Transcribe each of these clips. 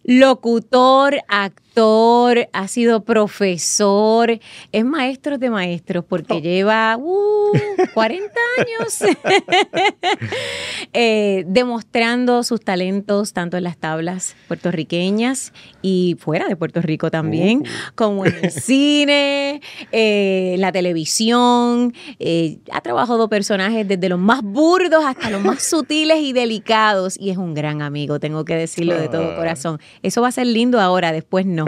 locutor, actor, ha sido profesor, es maestro de maestros porque lleva 40 años demostrando sus talentos tanto en las tablas puertorriqueñas y fuera de Puerto Rico también, como en el cine, la televisión. Ha trabajado personajes desde los más burdos hasta los más sutiles y delicados y es un gran amigo, tengo que decirlo de todo corazón. Eso va a ser lindo ahora, después no.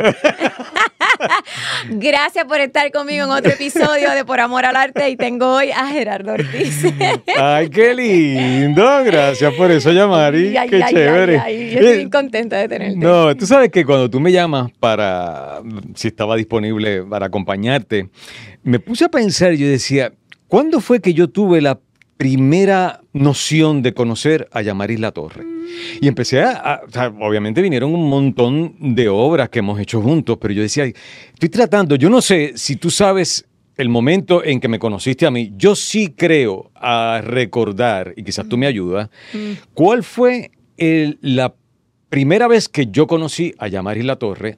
Gracias por estar conmigo en otro episodio de Por Amor al Arte y tengo hoy a Gerardo Ortiz. Ay, qué lindo. Gracias por eso, Yamari. Qué chévere. Yo estoy bien contenta de tenerte. No, tú sabes que cuando tú me llamas para, si estaba disponible para acompañarte, me puse a pensar y yo decía, ¿cuándo fue que yo tuve la primera noción de conocer a Yamari Latorre? Y empecé o sea, obviamente vinieron un montón de obras que hemos hecho juntos, pero yo decía, estoy tratando, yo no sé si tú sabes el momento en que me conociste a mí, yo sí creo a recordar, y quizás tú me ayudas, ¿cuál fue la primera vez que yo conocí a Yamari Latorre?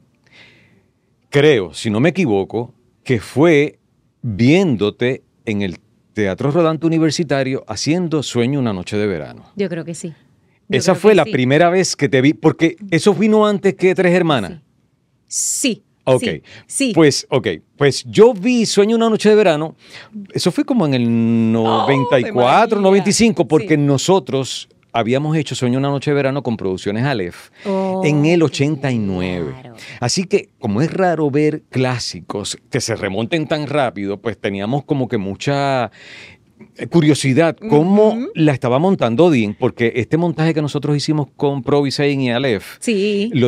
Creo, si no me equivoco, que fue viéndote en el Teatro Rodante Universitario haciendo Sueño una noche de verano. Yo creo que sí. Esa fue la primera vez que te vi, porque eso vino antes que Tres Hermanas. Sí. Ok, sí. Pues yo vi Sueño una noche de verano, eso fue como en el 94, 95, porque nosotros habíamos hecho Sueño una noche de verano con Producciones Aleph en el 89. Claro. Así que, como es raro ver clásicos que se remonten tan rápido, pues teníamos como que mucha curiosidad cómo la estaba montando Dean, porque este montaje que nosotros hicimos con Provisain y Aleph, lo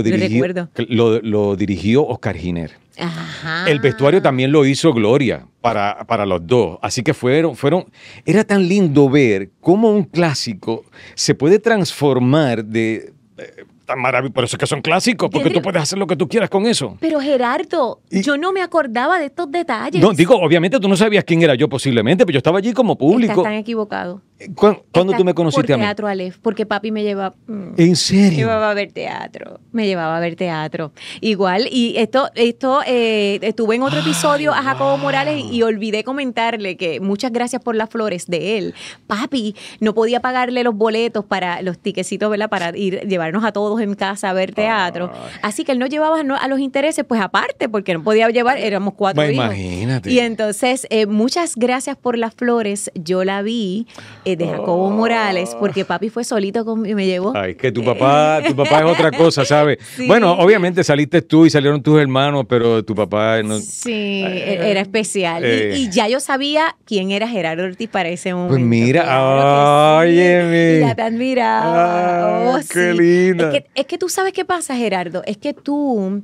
dirigió Oscar Giner. Ajá. El vestuario también lo hizo Gloria para los dos. Así que era tan lindo ver cómo un clásico se puede transformar de tan maravilloso. Por eso es que son clásicos, porque tú puedes hacer lo que tú quieras con eso. Pero Gerardo, yo no me acordaba de estos detalles. No, digo, obviamente tú no sabías quién era yo posiblemente, pero yo estaba allí como público. Estás tan equivocado. ¿Cuándo tú me conociste a mí? Por Teatro Aleph, porque papi me llevaba... ¿En serio? Me llevaba a ver teatro. Igual, y estuve en otro episodio a Jacobo Morales y olvidé comentarle que muchas gracias por las flores de él. Papi no podía pagarle los boletos para los tiquecitos, ¿verdad? Para llevarnos a todos en casa a ver teatro. Así que él nos llevaba a los intereses, pues aparte, porque no podía llevar, éramos 4 hijos. Imagínate. Y entonces, muchas gracias por las flores. Yo la vi de Jacobo Morales, porque papi fue solito conmigo y me llevó. Ay, es que tu papá es otra cosa, ¿sabes? Sí. Bueno, obviamente saliste tú y salieron tus hermanos, pero tu papá no... Sí, era especial. Y ya yo sabía quién era Gerardo Ortiz para ese momento. Pues mira, claro óyeme. Ya te admiraba. Qué linda. Es que tú sabes qué pasa, Gerardo. Es que tú...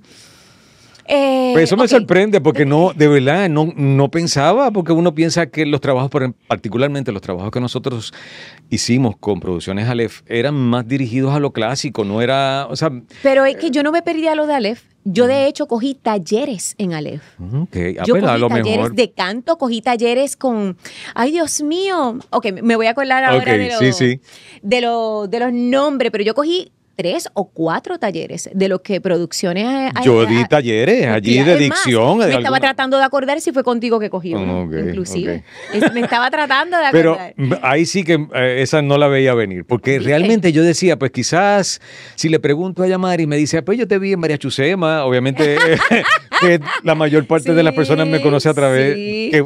Pues eso me sorprende porque de verdad no pensaba, porque uno piensa que los trabajos, particularmente los trabajos que nosotros hicimos con Producciones Aleph, eran más dirigidos a lo clásico, no era, o sea... Pero es que yo no me perdí a lo de Aleph. Yo de hecho cogí talleres en Aleph. Okay. Yo cogí talleres de canto, cogí talleres con... ¡Ay, Dios mío! Ok, me voy a acordar ahora de los nombres, pero yo cogí 3 o 4 talleres de los que Producciones... Yo di talleres allí de dicción. Me estaba tratando de acordar si fue contigo que cogí uno, inclusive. Me estaba tratando de acordar. Pero ahí sí que esa no la veía venir, porque realmente yo decía, pues quizás si le pregunto a Yamari y me dice, pues yo te vi en María Chusema, obviamente que la mayor parte de las personas me conoce a través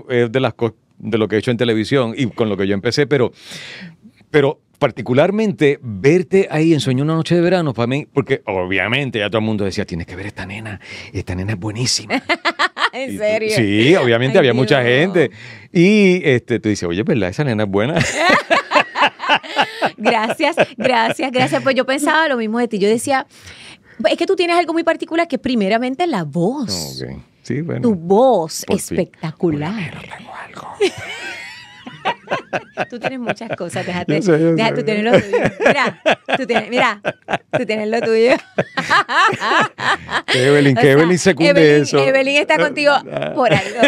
de lo que he hecho en televisión y con lo que yo empecé, pero particularmente verte ahí en Sueño una noche de verano, para mí, porque obviamente ya todo el mundo decía, tienes que ver esta nena es buenísima. ¿En serio? Sí, obviamente había mucha gente. Y tú dices, oye, ¿verdad? Esa nena es buena. Gracias. Pues yo pensaba lo mismo de ti. Yo decía, es que tú tienes algo muy particular, que primeramente la voz. Okay. Sí, bueno. Tu voz espectacular. Pero tengo algo. Tú tienes muchas cosas, déjate, tú tienes lo tuyo. Mira, tú tienes lo tuyo. Que Evelyn secunde eso. Evelyn está contigo por algo.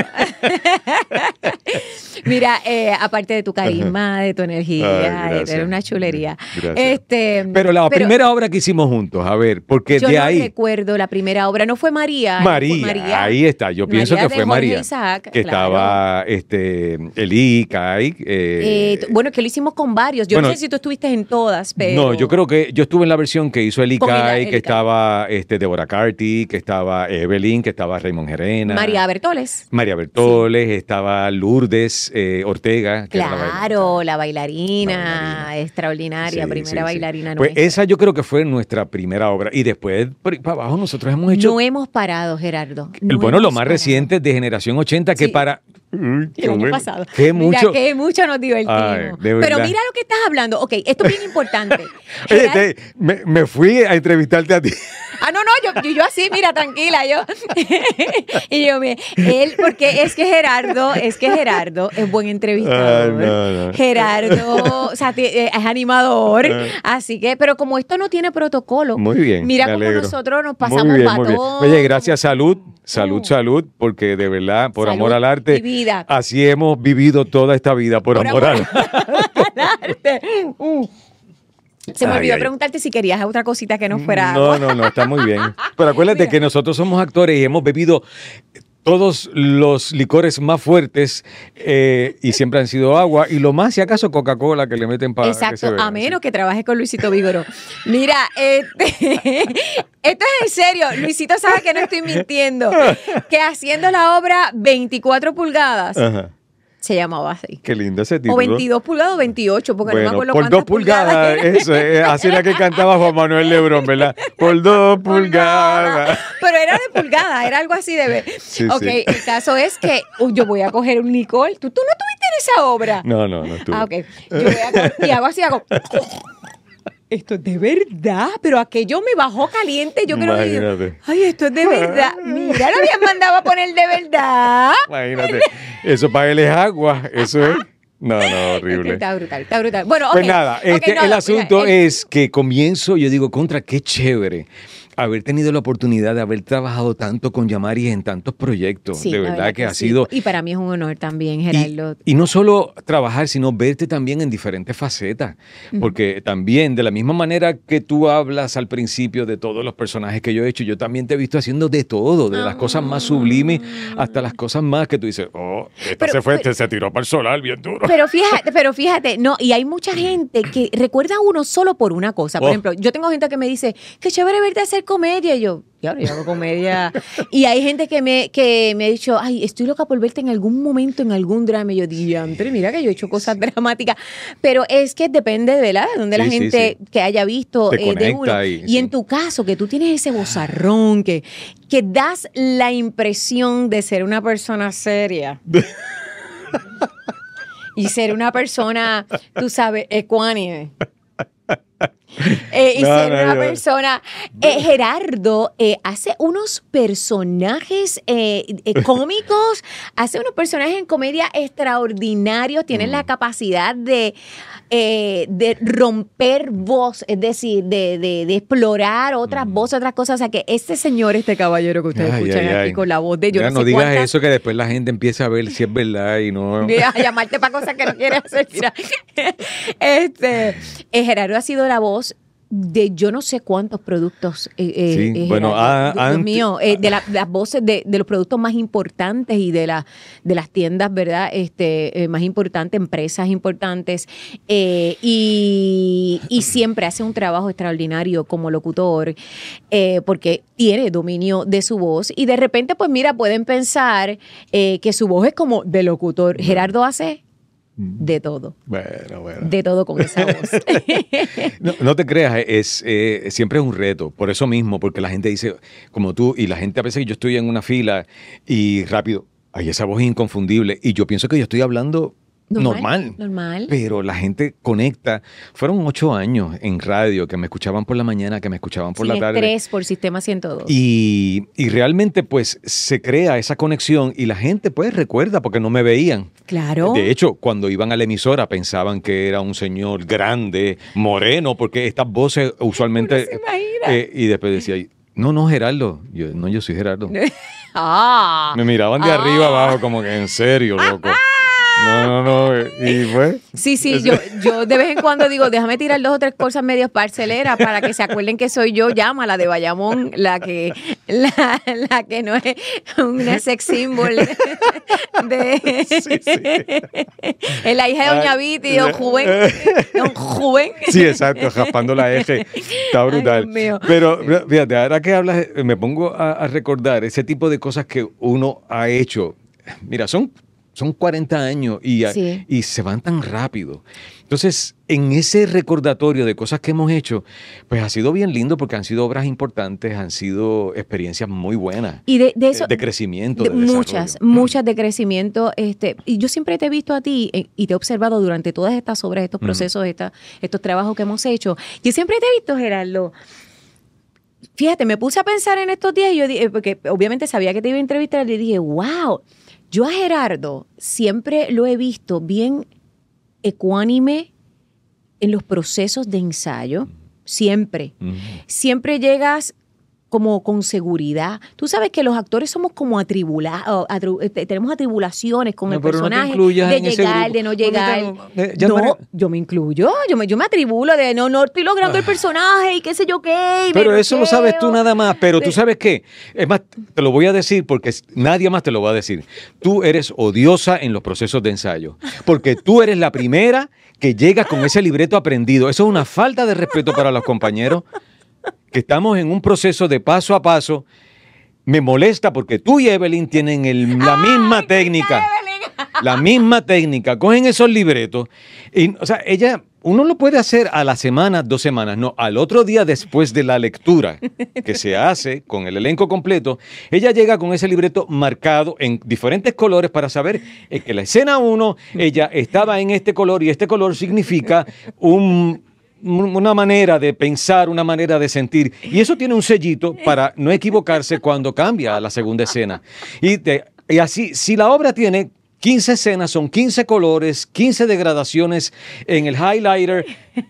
Mira, aparte de tu carisma, de tu energía, eres una chulería. Pero la primera obra que hicimos juntos, a ver, porque de ahí... Yo no recuerdo la primera obra, ¿no fue María? María, ahí está, yo pienso que fue María. Isaac, que estaba Eli, Kai. Bueno, que lo hicimos con varios. Yo no sé si tú estuviste en todas, pero... No, yo creo que yo estuve en la versión que hizo Eli Kai, que estaba Deborah Carty, que estaba Evelyn, que estaba Raymond Gerena. María Bertoles, estaba Lourdes Ortega. Que claro, la bailarina extraordinaria, primera bailarina nuestra. Pues esa yo creo que fue nuestra primera obra. Y después, para abajo, nosotros hemos hecho... No hemos parado, Gerardo. Lo más reciente de Generación 80, que para... el año pasado. Qué mucho nos divertimos. Ay, pero mira lo que estás hablando. Ok, esto es bien importante. Oye, me fui a entrevistarte a ti. No, yo así, mira, tranquila, yo. Y yo, porque es que Gerardo es buen entrevistador. No. Gerardo, o sea, es animador. Así que, pero como esto no tiene protocolo, muy bien, mira cómo nosotros nos pasamos batón. Oye, gracias, salud, porque de verdad, por amor al arte, así hemos vivido toda esta vida, por amor al arte. Se me olvidó preguntarte si querías otra cosita que no fuera agua. No, está muy bien. Pero acuérdate que nosotros somos actores y hemos bebido todos los licores más fuertes y siempre han sido agua y lo más, si acaso, Coca-Cola que le meten para exacto, que se vea, a menos que trabajes con Luisito Vigoró. Mira, esto es en serio. Luisito sabe que no estoy mintiendo. Que haciendo la obra 24 pulgadas... Ajá. Se llamaba así. Qué lindo ese título. O 22 pulgadas o 28, porque no me acuerdo por cuántas 2 pulgadas. Eso es, así era que cantaba Juan Manuel Lebrón, ¿verdad? Por 2 pulgadas. Pero era de pulgada, era algo así de... Sí, el caso es que yo voy a coger un licor. ¿Tú no estuviste en esa obra? No estuve. Ok. Yo voy a coger, y hago así, esto es de verdad, pero aquello me bajó caliente. Yo creo que ay, esto es de verdad. Mira, lo habían mandado a poner de verdad. Imagínate, eso para él es agua, eso es. No, horrible. Está brutal. Bueno, pues nada, el asunto es que comienzo, yo digo, qué chévere haber tenido la oportunidad de haber trabajado tanto con Yamari en tantos proyectos. Sí, de verdad que ha sido... Y para mí es un honor también, Gerardo. Y no solo trabajar, sino verte también en diferentes facetas. Porque también, de la misma manera que tú hablas al principio de todos los personajes que yo he hecho, yo también te he visto haciendo de todo, de las cosas más sublimes hasta las cosas más que tú dices, se tiró para el solar bien duro. Pero fíjate, no, y hay mucha gente que recuerda a uno solo por una cosa. Por ejemplo, yo tengo gente que me dice, qué chévere verte hacer comedia. Y yo hago comedia. Y hay gente que me ha dicho, ay, estoy loca por verte en algún momento, en algún drama. Y yo, diantre, mira que yo he hecho cosas dramáticas. Pero es que depende, ¿verdad? De donde la gente que haya visto de uno. Y en tu caso, que tú tienes ese vozarrón, que das la impresión de ser una persona seria. Y ser una persona, tú sabes, ecuánime. Ser una persona... Gerardo hace unos personajes cómicos, hace unos personajes en comedia extraordinarios, tiene la capacidad de romper voz, es decir, de explorar otras voces, otras cosas. O sea, que este caballero que ustedes escuchan aquí con la voz de yo no digas eso, que después la gente empieza a ver si es verdad y no... A llamarte para cosas que no quieres hacer. Mira. Gerardo ha sido la voz de yo no sé cuántos productos. Dios mío, de las voces de los productos más importantes y de las tiendas, ¿verdad? Más importantes, empresas importantes. Y siempre hace un trabajo extraordinario como locutor, porque tiene dominio de su voz. Y de repente, pues mira, pueden pensar que su voz es como de locutor. Gerardo hace de todo. Bueno. De todo con esa voz. No te creas, siempre es un reto. Por eso mismo, porque la gente dice, como tú, y la gente a veces yo estoy en una fila y rápido, ay, esa voz es inconfundible. Y yo pienso que yo estoy hablando Normal. Pero la gente conecta. Fueron 8 años en radio que me escuchaban por la mañana, que me escuchaban por la tarde. Sin estrés por Sistema 102. Y realmente pues se crea esa conexión y la gente pues recuerda porque no me veían. Claro. De hecho, cuando iban a la emisora pensaban que era un señor grande, moreno, porque estas voces usualmente... Uno se imagina. Y después decía, no, Gerardo. Yo soy Gerardo. Ah. Me miraban de arriba abajo como que en serio, loco. No. Y pues. Sí, yo de vez en cuando digo, déjame tirar 2 o 3 cosas medias parceleras para que se acuerden que soy yo. Llama la de Bayamón, la que no es una sex symbol es la hija de Doña Viti, Don Juven. Sí, exacto, raspando la eje. Está brutal. Ay, Dios mío. Pero fíjate, ahora que hablas, me pongo a recordar ese tipo de cosas que uno ha hecho. Mira, son 40 años y se van tan rápido. Entonces, en ese recordatorio de cosas que hemos hecho, pues ha sido bien lindo porque han sido obras importantes, han sido experiencias muy buenas. Y de eso, de crecimiento, de muchas de crecimiento. Y yo siempre te he visto a ti y te he observado durante todas estas obras, estos procesos, estos trabajos que hemos hecho. Yo siempre te he visto, Gerardo. Fíjate, me puse a pensar en estos días y yo dije, porque obviamente sabía que te iba a entrevistar y dije, wow. Yo a Gerardo siempre lo he visto bien ecuánime en los procesos de ensayo, siempre. Siempre llegas como con seguridad. Tú sabes que los actores somos como atribulados, tenemos atribulaciones con el personaje, de llegar, de no llegar. No, yo me incluyo, yo me atribulo de no estoy logrando el personaje y qué sé yo qué. Pero eso lo sabes tú nada más, pero tú sabes qué, es más, te lo voy a decir porque nadie más te lo va a decir. Tú eres odiosa en los procesos de ensayo, porque tú eres la primera que llega con ese libreto aprendido. Eso es una falta de respeto para los compañeros. Que estamos en un proceso de paso a paso, me molesta porque tú y Evelyn tienen la misma técnica. La misma técnica. Cogen esos libretos. Y, o sea, uno lo puede hacer a la semana, 2 semanas. No, al otro día después de la lectura que se hace con el elenco completo, ella llega con ese libreto marcado en diferentes colores para saber que la escena 1, ella estaba en este color y este color significa una manera de pensar, una manera de sentir. Y eso tiene un sellito para no equivocarse cuando cambia a la segunda escena. Y así, si la obra tiene 15 escenas, son 15 colores, 15 degradaciones en el highlighter.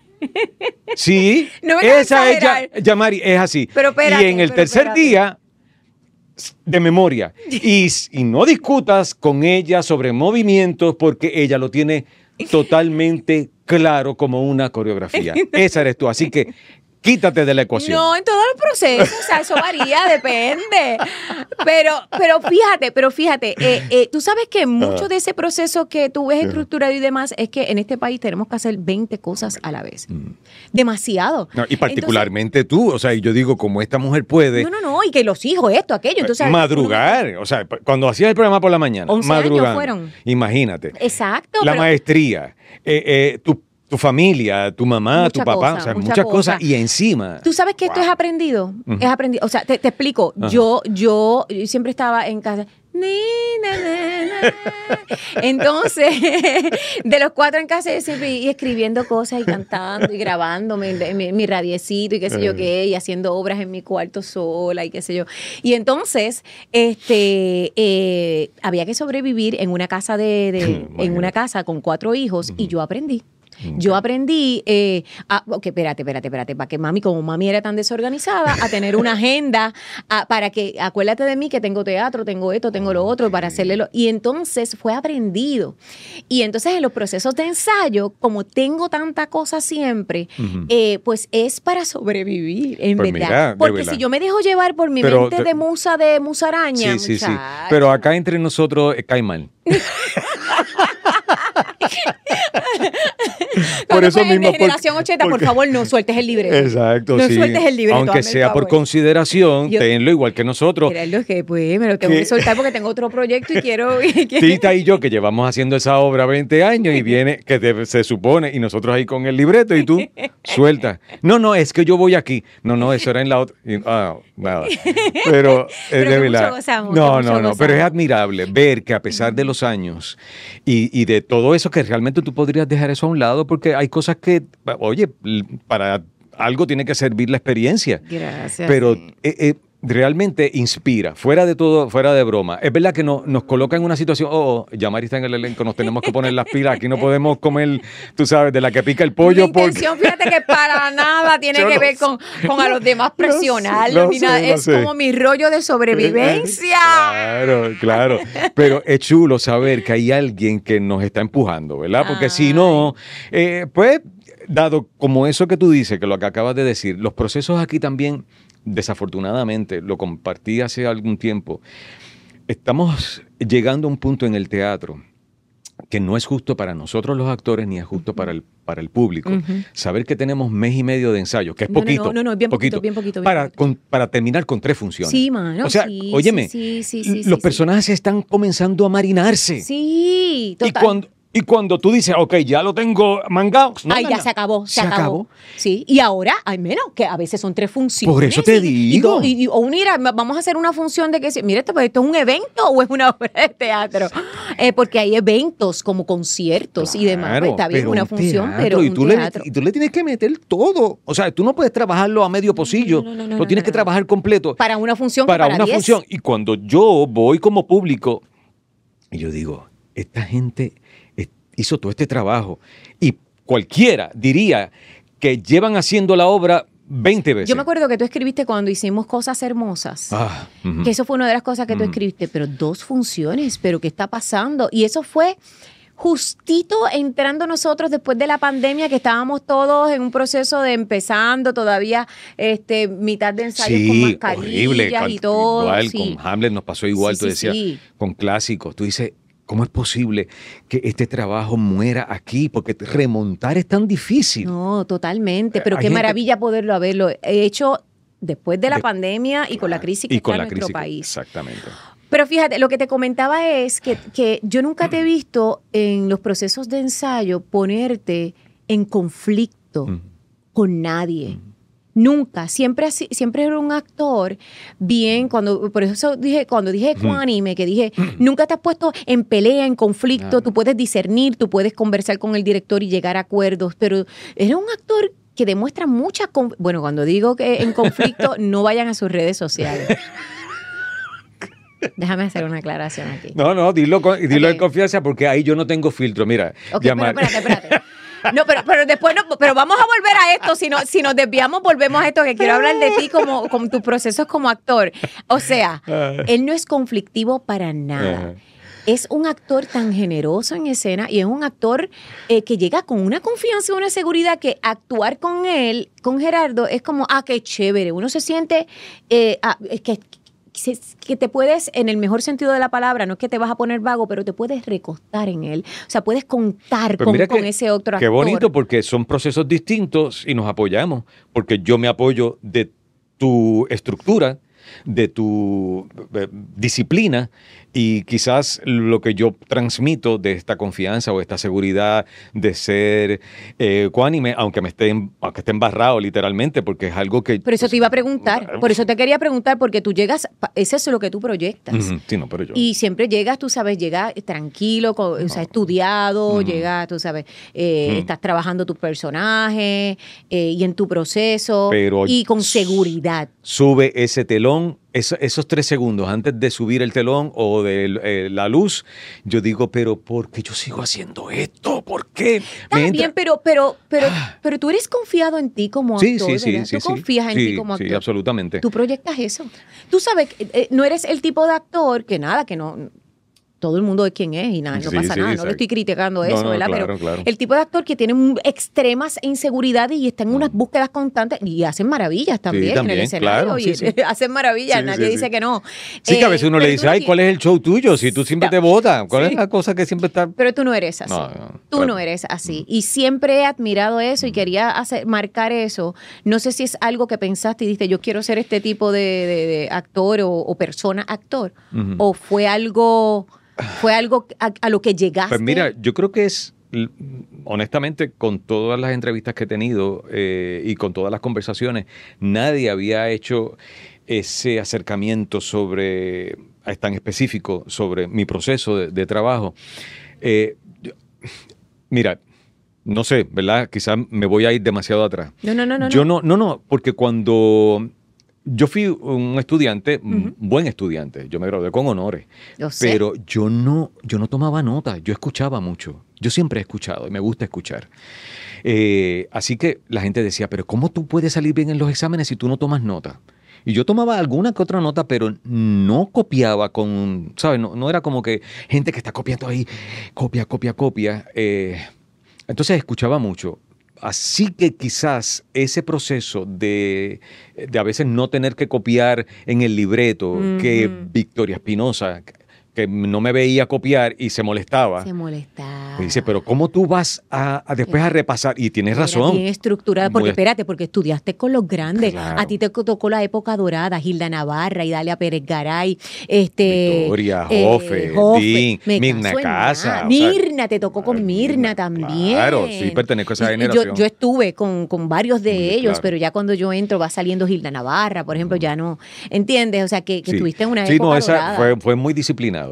Sí, no esa es Yamari, es así. Pero espérate, y en el tercer día, de memoria. Y no discutas con ella sobre movimientos porque ella lo tiene totalmente claro como una coreografía. Esa eres tú. Así que quítate de la ecuación. No, en todos los procesos, o sea, eso varía, depende. Pero fíjate, tú sabes que mucho de ese proceso que tú ves estructurado y demás es que en este país tenemos que hacer 20 cosas a la vez. Demasiado. No, y particularmente tú, o sea, yo digo, como esta mujer puede... No, y que los hijos, esto, aquello. Entonces, madrugar, o sea, cuando hacías el programa por la mañana, 11 madrugando. años fueron. Imagínate. Exacto. La maestría, tu familia, tu mamá, tu papá, o sea, muchas cosas. Y encima... ¿Tú sabes que esto es aprendido? Es aprendido. O sea, te explico. Yo siempre estaba en casa... Entonces, de los 4 en casa, yo siempre y escribiendo cosas y cantando y grabando mi radiecito y qué sé yo qué, y haciendo obras en mi cuarto sola y qué sé yo. Y entonces, había que sobrevivir en una casa en una casa con 4 hijos y yo aprendí. Yo aprendí, ok, espérate, para que como mami era tan desorganizada, a tener una agenda para que, acuérdate de mí que tengo teatro, tengo esto, tengo lo otro, para hacerle y entonces fue aprendido. Y entonces en los procesos de ensayo, como tengo tanta cosa siempre, pues es para sobrevivir, en pues verdad. Mira, porque si yo me dejo llevar por mi mente de musaraña, sí. Pero acá entre nosotros cae mal. Por eso mismo. De generación 80, por favor, no sueltes el libreto. Exacto, no sí. sueltes el libreto. Aunque sea por consideración, tenlo igual que nosotros. Gerardo, que pues me lo tengo que soltar porque tengo otro proyecto y quiero... Tita y yo, que llevamos haciendo esa obra 20 años y viene, se supone, y nosotros ahí con el libreto y tú sueltas. No, es que yo voy aquí. No, eso era en la otra. Nada. Pero de verdad. No, pero es admirable ver que a pesar de los años y de todo eso, que realmente tú podrías dejar eso a un lado, porque hay cosas que, oye, para algo tiene que servir la experiencia. Gracias. Pero realmente inspira, fuera de todo, fuera de broma. Es verdad que nos coloca en una situación, ya Mari está en el elenco, nos tenemos que poner las pilas, aquí no podemos comer, tú sabes, de la que pica el pollo. Mi intención, fíjate que para nada tiene que ver con a los demás presionarlos, ni nada. Es como mi rollo de sobrevivencia. Claro. Pero es chulo saber que hay alguien que nos está empujando, ¿verdad? Porque si no, pues, dado como eso que tú dices, que lo que acabas de decir, los procesos aquí también, desafortunadamente, lo compartí hace algún tiempo, estamos llegando a un punto en el teatro que no es justo para nosotros los actores ni es justo para el público. Saber que tenemos mes y medio de ensayo, que es poquito. No, bien poquito. Para terminar con 3 funciones. Sí, mano. O sea, óyeme, los personajes están comenzando a marinarse. Sí, total. Y cuando tú dices, ok, ya lo tengo mangado. Ya se acabó. Sí, y ahora hay menos, que a veces son 3 funciones. Por eso te digo. O mira, vamos a hacer una función de que, mira, ¿esto es un evento o es una obra de teatro? Porque hay eventos como conciertos y demás. Pues, está bien, una función, pero un teatro. Y tú le tienes que meter todo. O sea, tú no puedes trabajarlo a medio pocillo. Lo tienes que trabajar completo. Para una función. Para una función. Y cuando yo voy como público, y yo digo, esta gente hizo todo este trabajo y cualquiera diría que llevan haciendo la obra 20 veces. Yo me acuerdo que tú escribiste cuando hicimos Cosas Hermosas, que eso fue una de las cosas que tú escribiste, pero 2 funciones, pero ¿qué está pasando? Y eso fue justito entrando nosotros después de la pandemia, que estábamos todos en un proceso de empezando todavía mitad de ensayos con mascarillas y todo. Igual, con Hamlet nos pasó igual, tú decías, con clásicos. Tú dices, ¿cómo es posible que este trabajo muera aquí? Porque remontar es tan difícil. No, totalmente. Pero qué maravilla poderlo haberlo hecho después de la pandemia y con la crisis que está en nuestro país. Exactamente. Pero fíjate, lo que te comentaba es que yo nunca te he visto en los procesos de ensayo ponerte en conflicto con nadie. Nunca, siempre era un actor bien, por eso cuando dije ecuánime, que dije, nunca te has puesto en pelea, en conflicto, tú puedes discernir, tú puedes conversar con el director y llegar a acuerdos, pero eres un actor que demuestra bueno, cuando digo que en conflicto, no vayan a sus redes sociales. Déjame hacer una aclaración aquí. No, dilo en confianza, porque ahí yo no tengo filtro, mira. Pero espérate. No, pero después pero vamos a volver a esto. Si nos desviamos, volvemos a esto, que quiero hablar de ti como tus procesos como actor. O sea, él no es conflictivo para nada. Es un actor tan generoso en escena y es un actor que llega con una confianza y una seguridad que actuar con él, con Gerardo, es como, qué chévere. Uno se siente que te puedes, en el mejor sentido de la palabra, no es que te vas a poner vago, pero te puedes recostar en él. O sea, puedes contar con ese otro actor. Qué bonito, porque son procesos distintos y nos apoyamos. Porque yo me apoyo de tu estructura, de tu disciplina, y quizás lo que yo transmito de esta confianza o esta seguridad de ser ecuánime, aunque esté embarrado literalmente, porque es algo que... Pero eso te iba a preguntar, por eso te quería preguntar, porque tú llegas, ese es lo que tú proyectas. Sí, no, pero yo... Y siempre llegas, tú sabes, llegas tranquilo, o sea, estudiado, llegas, tú sabes, estás trabajando tus personajes y en tu proceso, pero y con seguridad. Sube ese telón, esos 3 segundos antes de subir el telón o de la luz, yo digo, pero ¿por qué yo sigo haciendo esto? ¿Por qué? Está bien, pero tú eres confiado en ti como actor, ¿verdad? Tú confías en ti como actor. Sí, absolutamente. Tú proyectas eso. Tú sabes, no eres el tipo de actor que no todo el mundo es quien es y nada, no pasa nada, no le estoy criticando eso, ¿verdad? Claro, pero el tipo de actor que tiene extremas inseguridades y está en unas búsquedas constantes y hacen maravillas también, en el escenario, hacen maravillas, nadie dice que no. Sí, que a veces uno le dice, ay, ¿cuál es el show tuyo? Si tú siempre te votas, ¿cuál es la cosa que siempre está...? Pero tú no eres así, tú no eres así. Y siempre he admirado eso y quería marcar eso. No sé si es algo que pensaste y dijiste, yo quiero ser este tipo de actor o persona actor, o fue algo a lo que llegaste. Pues mira, yo creo que es, honestamente, con todas las entrevistas que he tenido y con todas las conversaciones, nadie había hecho ese acercamiento tan específico sobre mi proceso de trabajo. Mira, no sé, ¿verdad? Quizás me voy a ir demasiado atrás. No, porque cuando... Yo fui un estudiante, buen estudiante, yo me gradué con honores, pero yo no tomaba nota, yo escuchaba mucho, yo siempre he escuchado y me gusta escuchar. Así que la gente decía, pero ¿cómo tú puedes salir bien en los exámenes si tú no tomas nota? Y yo tomaba alguna que otra nota, pero no copiaba ¿sabes? No era como que gente que está copiando ahí, copia. Entonces escuchaba mucho. Así que quizás ese proceso de a veces no tener que copiar en el libreto, que Victoria Espinosa, que no me veía copiar y se molestaba. Me dice, pero ¿cómo tú vas después a repasar? Y tienes razón. Bien estructurada, porque espérate, porque estudiaste con los grandes. Claro. A ti te tocó la época dorada, Gilda Navarra, Idalia Pérez Garay, Victoria, Jofe, Mirna Casa. Mirna, te tocó con Mirna también. Claro, sí, pertenezco a esa generación. Yo estuve con varios de ellos, pero ya cuando yo entro va saliendo Gilda Navarra, por ejemplo, ya no, ¿entiendes? O sea, que estuviste en una época dorada. Sí, fue muy disciplinado.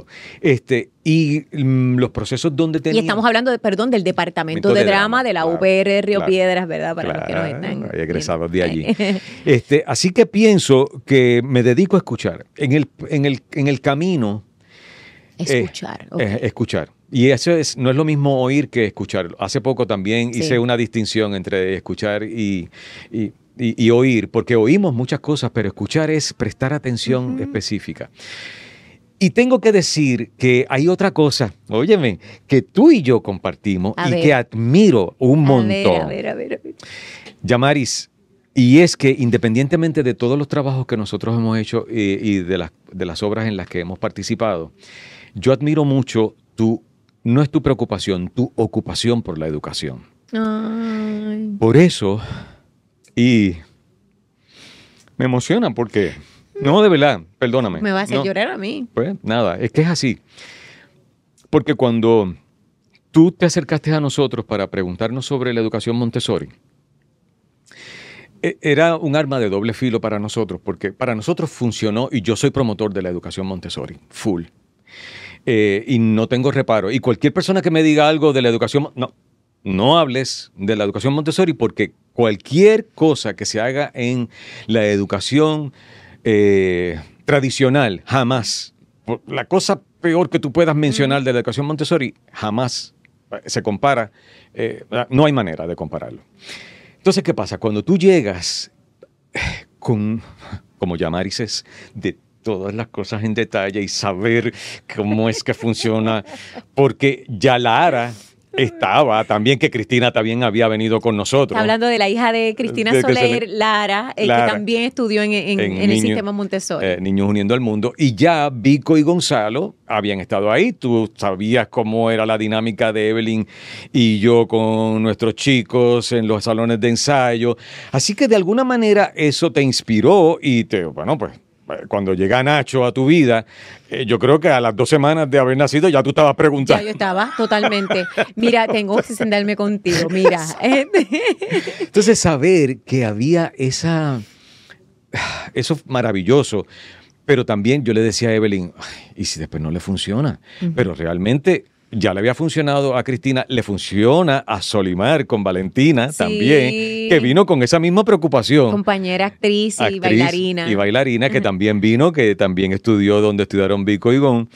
Y los procesos donde tenía... Y estamos hablando, del Departamento de Drama de la UPR Río Piedras, ¿verdad? Para los que no están... Hay egresados de allí. Así que pienso que me dedico a escuchar. En el camino... Escuchar. Escuchar. Y eso no es lo mismo oír que escuchar. Hace poco también hice una distinción entre escuchar y oír, porque oímos muchas cosas, pero escuchar es prestar atención específica. Y tengo que decir que hay otra cosa, óyeme, que tú y yo compartimos que admiro un montón. A ver. Yamaris, y es que independientemente de todos los trabajos que nosotros hemos hecho y de las obras en las que hemos participado, yo admiro mucho no es tu preocupación, tu ocupación por la educación. Ay. Por eso, y me emociona porque... No, de verdad, perdóname. Me vas a llorar a mí. Pues nada, es que es así. Porque cuando tú te acercaste a nosotros para preguntarnos sobre la educación Montessori, era un arma de doble filo para nosotros, porque para nosotros funcionó, y yo soy promotor de la educación Montessori, full. Y no tengo reparo. Y cualquier persona que me diga algo de la educación, no hables de la educación Montessori, porque cualquier cosa que se haga en la educación tradicional, jamás. La cosa peor que tú puedas mencionar de la educación Montessori, jamás se compara. No hay manera de compararlo. Entonces, ¿qué pasa? Cuando tú llegas como Yamaris, de todas las cosas en detalle y saber cómo es que funciona, porque ya Lara estaba también, que Cristina también había venido con nosotros. Está hablando de la hija de Cristina Soler, Lara, que también estudió en el sistema Montessori. Niños Uniendo al Mundo. Y ya Vico y Gonzalo habían estado ahí. Tú sabías cómo era la dinámica de Evelyn y yo con nuestros chicos en los salones de ensayo. Así que de alguna manera eso te inspiró y cuando llega Nacho a tu vida, yo creo que a las 2 semanas de haber nacido ya tú estabas preguntando. Ya yo estaba, totalmente. Mira, tengo que sentarme contigo, mira. Entonces, saber que había eso maravilloso, pero también yo le decía a Evelyn, ¿y si después no le funciona? Pero realmente... Ya le había funcionado a Cristina, le funciona a Solimar con Valentina también, que vino con esa misma preocupación. Compañera actriz y bailarina. Y bailarina, que también vino, que también estudió donde estudiaron Vico y Gon.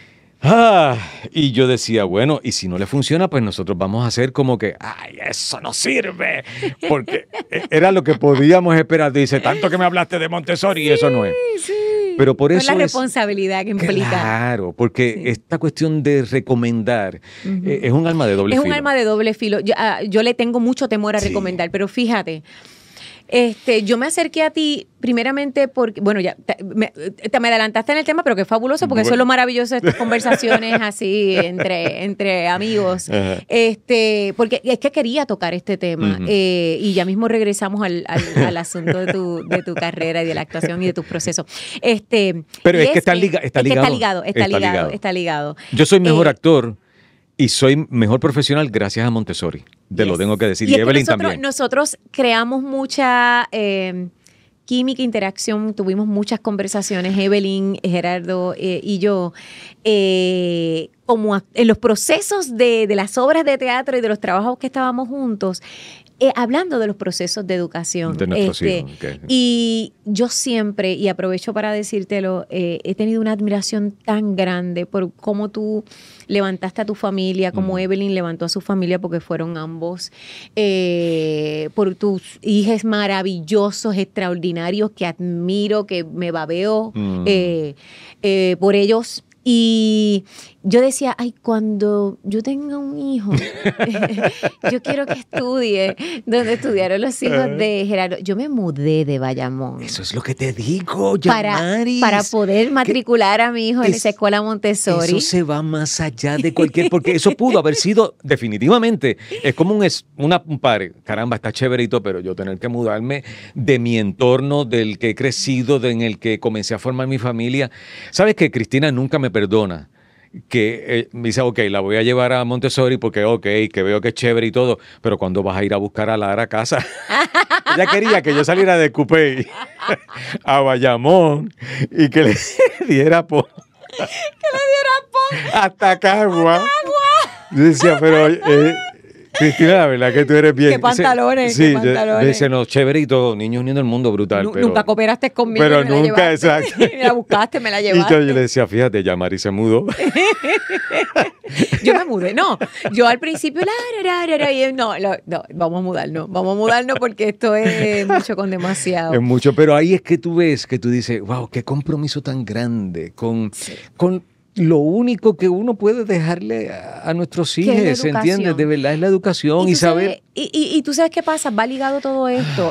Y yo decía, bueno, y si no le funciona, pues nosotros vamos a hacer como que, ¡ay, eso no sirve! Porque era lo que podíamos esperar. Dice, tanto que me hablaste de Montessori y eso no es. Sí. Pero por eso la responsabilidad que implica. Claro, porque esta cuestión de recomendar es un arma de doble filo. Es un arma de doble filo. Yo le tengo mucho temor a recomendar, pero fíjate, yo me acerqué a ti primeramente porque, bueno, ya te me adelantaste en el tema, pero que fabuloso, porque eso es lo maravilloso de estas conversaciones así entre amigos. Porque es que quería tocar este tema y ya mismo regresamos al asunto de tu carrera y de la actuación y de tus procesos. Pero es que está ligado. Yo soy mejor actor y soy mejor profesional gracias a Montessori. Te lo tengo que decir. Y Evelyn también. Nosotros creamos mucha química, interacción, tuvimos muchas conversaciones, Evelyn, Gerardo y yo, como en los procesos de las obras de teatro y de los trabajos que estábamos juntos, hablando de los procesos de educación. De nuestros hijos. Y yo siempre, y aprovecho para decírtelo, he tenido una admiración tan grande por cómo tú levantaste a tu familia, como Evelyn levantó a su familia, porque fueron ambos, por tus hijos maravillosos, extraordinarios, que admiro, que me babeo por ellos. Y yo decía, ay, cuando yo tenga un hijo, yo quiero que estudie donde estudiaron los hijos de Gerardo. Yo me mudé de Bayamón. Eso es lo que te digo, Yamaris. Para poder matricular a mi hijo en esa escuela Montessori. Eso se va más allá de porque eso pudo haber sido definitivamente, es como un padre, caramba, está chéverito, pero yo tener que mudarme de mi entorno, del que he crecido, en el que comencé a formar mi familia. ¿Sabes qué? Cristina nunca me perdona que me dice, ok, la voy a llevar a Montessori porque, que veo que es chévere y todo, pero cuando vas a ir a buscar a Lara a casa, ella quería que yo saliera de Cupey a Bayamón y que le diera hasta Cagua. Yo decía, pero Cristina, la verdad que tú eres bien. ¿Qué pantalones? Sí, dice, no, chévere y todo, niños uniendo el mundo, brutal. Pero nunca cooperaste conmigo. Pero nunca, exacto. Me la buscaste, me la llevaste. Y yo le decía, fíjate, Yamari se mudó. Yo me mudé, no. Yo al principio, no, vamos a mudarnos porque esto es mucho con demasiado. Es mucho, pero ahí es que tú ves, que tú dices, wow, qué compromiso tan grande con lo único que uno puede dejarle a nuestros hijos, ¿entiendes? De verdad es la educación y saber. Y tú sabes qué pasa, va ligado todo esto.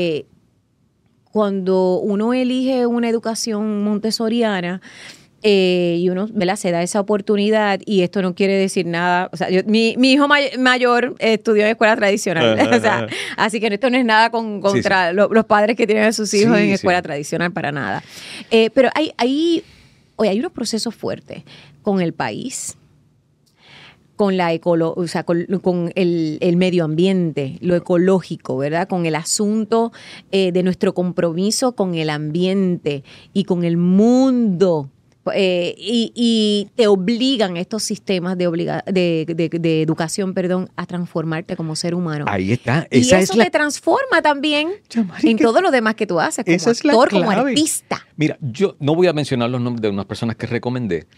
Cuando uno elige una educación montessoriana, y uno, ¿verdad?, se da esa oportunidad, y esto no quiere decir nada, o sea, mi hijo mayor estudió en escuela tradicional, o sea, así que esto no es nada contra los padres que tienen a sus hijos en escuela tradicional, para nada. Pero hay unos procesos fuertes con el país, con con el medio ambiente, lo ecológico, ¿verdad? Con el asunto de nuestro compromiso con el ambiente y con el mundo. Y te obligan estos sistemas de educación, a transformarte como ser humano. Ahí está. Y eso te transforma también en todo lo demás que tú haces, como actor, como artista. Mira, yo no voy a mencionar los nombres de unas personas que recomendé.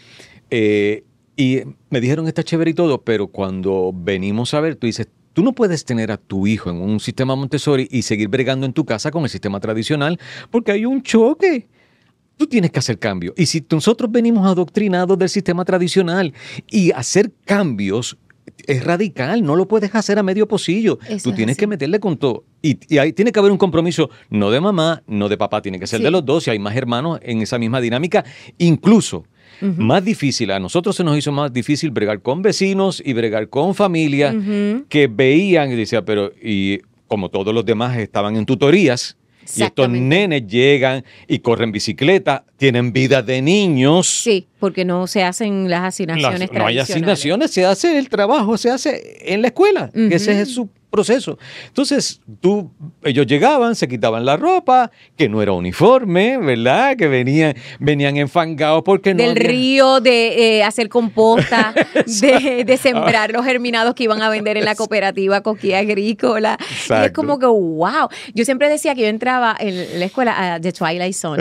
Y me dijeron, está chévere y todo, pero cuando venimos a ver, tú dices, tú no puedes tener a tu hijo en un sistema Montessori y seguir bregando en tu casa con el sistema tradicional, porque hay un choque. Tú tienes que hacer cambios. Y si nosotros venimos adoctrinados del sistema tradicional, y hacer cambios es radical, no lo puedes hacer a medio pocillo. Tú tienes que meterle con todo. Y ahí tiene que haber un compromiso, no de mamá, no de papá, tiene que ser de los dos, si hay más hermanos en esa misma dinámica. Incluso, más difícil, a nosotros se nos hizo más difícil bregar con vecinos y bregar con familia que veían y decían, pero, y como todos los demás estaban en tutorías, y estos nenes llegan y corren bicicleta, tienen vida de niños. Sí, porque no se hacen las asignaciones tradicionales. No hay asignaciones, se hace el trabajo, se hace en la escuela. Ese es su proceso. Entonces, ellos llegaban, se quitaban la ropa, que no era uniforme, ¿verdad? Que venían enfangados porque no del río, de hacer composta, de sembrar los germinados que iban a vender en la cooperativa Coquilla Agrícola. Exacto. Y es como que, wow. Yo siempre decía que yo entraba en la escuela a The Twilight Zone.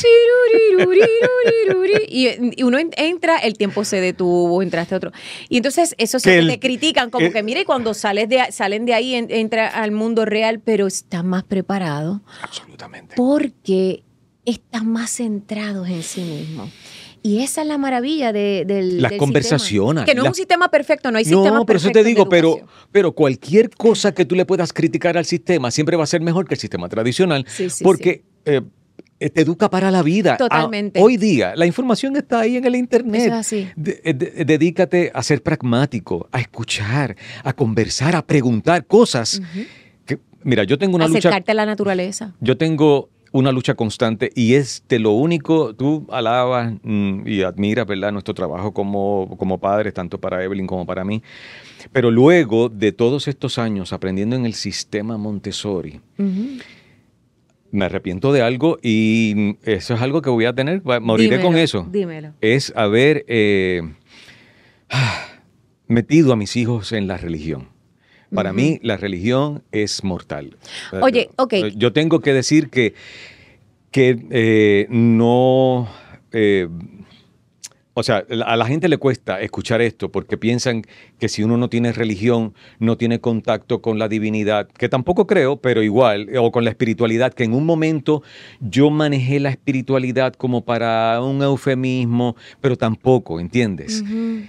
Y uno entra, el tiempo se detuvo, entraste a otro. Y entonces eso sí te critican, como que mire, cuando salen de ahí, entra al mundo real, pero está más preparado. Absolutamente. Porque están más centrados en sí mismos. Y esa es la maravilla del las conversaciones. Sistema. Que no es un sistema perfecto, no hay sistema perfecto. No, pero eso te digo, pero cualquier cosa que tú le puedas criticar al sistema siempre va a ser mejor que el sistema tradicional, porque te educa para la vida. Totalmente. Hoy día, la información está ahí en el internet. Eso es así. Dedícate a ser pragmático, a escuchar, a conversar, a preguntar cosas. Mira, yo tengo una lucha. Acercarte a la naturaleza. Yo tengo una lucha constante y es de lo único, tú alabas y admiras, ¿verdad?, nuestro trabajo como padres, tanto para Evelyn como para mí. Pero luego de todos estos años aprendiendo en el sistema Montessori, me arrepiento de algo y eso es algo que voy a tener, moriré con eso. Dímelo. Es haber metido a mis hijos en la religión. Para mí, la religión es mortal. Oye, ok. Yo tengo que decir que no... o sea, a la gente le cuesta escuchar esto porque piensan que si uno no tiene religión, no tiene contacto con la divinidad, que tampoco creo, pero igual, o con la espiritualidad, que en un momento yo manejé la espiritualidad como para un eufemismo, pero tampoco, ¿entiendes?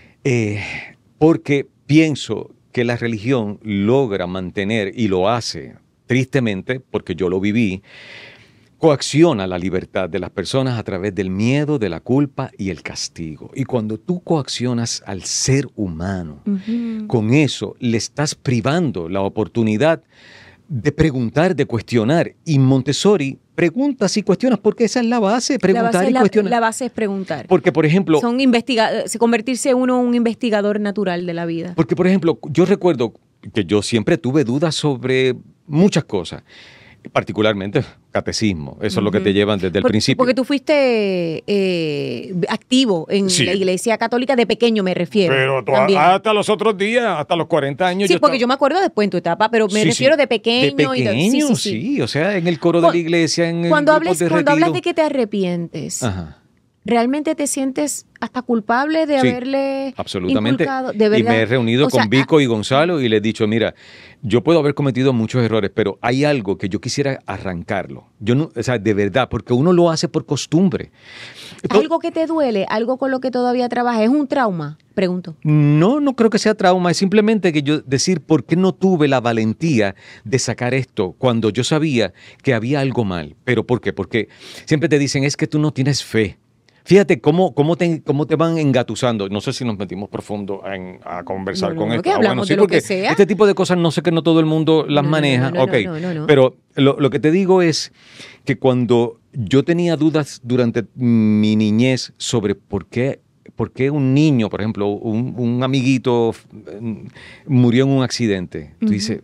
Porque pienso que la religión logra mantener, y lo hace, tristemente, porque yo lo viví, coacciona la libertad de las personas a través del miedo, de la culpa y el castigo. Y cuando tú coaccionas al ser humano, con eso le estás privando la oportunidad de preguntar, de cuestionar. Y Montessori preguntas y cuestionas porque esa es la base, preguntar y cuestionar. La base es preguntar. Porque, por ejemplo... convertirse uno en un investigador natural de la vida. Porque, por ejemplo, yo recuerdo que yo siempre tuve dudas sobre muchas cosas. Particularmente catecismo, eso es lo que te llevan desde el principio. Porque tú fuiste activo en la Iglesia Católica de pequeño, me refiero. Pero hasta los otros días, hasta los 40 años. Sí, porque yo me acuerdo después en tu etapa, pero me refiero de pequeño. De pequeño, sí, o sea, en el coro de la iglesia, cuando hablas de que te arrepientes, ¿realmente te sientes hasta culpable de haberle absolutamente inculcado? ¿De verdad? Y me he reunido con Vico y Gonzalo y les he dicho, mira, yo puedo haber cometido muchos errores, pero hay algo que yo quisiera arrancarlo. Yo no, o sea, de verdad, porque uno lo hace por costumbre. ¿Algo que te duele? ¿Algo con lo que todavía trabajas? ¿Es un trauma? Pregunto. No creo que sea trauma. Es simplemente que yo decir por qué no tuve la valentía de sacar esto cuando yo sabía que había algo mal. ¿Pero por qué? Porque siempre te dicen, es que tú no tienes fe. Fíjate cómo te van engatusando. No sé si nos metimos profundo a conversar con esto. Hablamos de lo que sea. Este tipo de cosas no sé que no todo el mundo las maneja. No. Pero lo que te digo es que cuando yo tenía dudas durante mi niñez sobre por qué un niño, por ejemplo, un amiguito murió en un accidente, tú dices,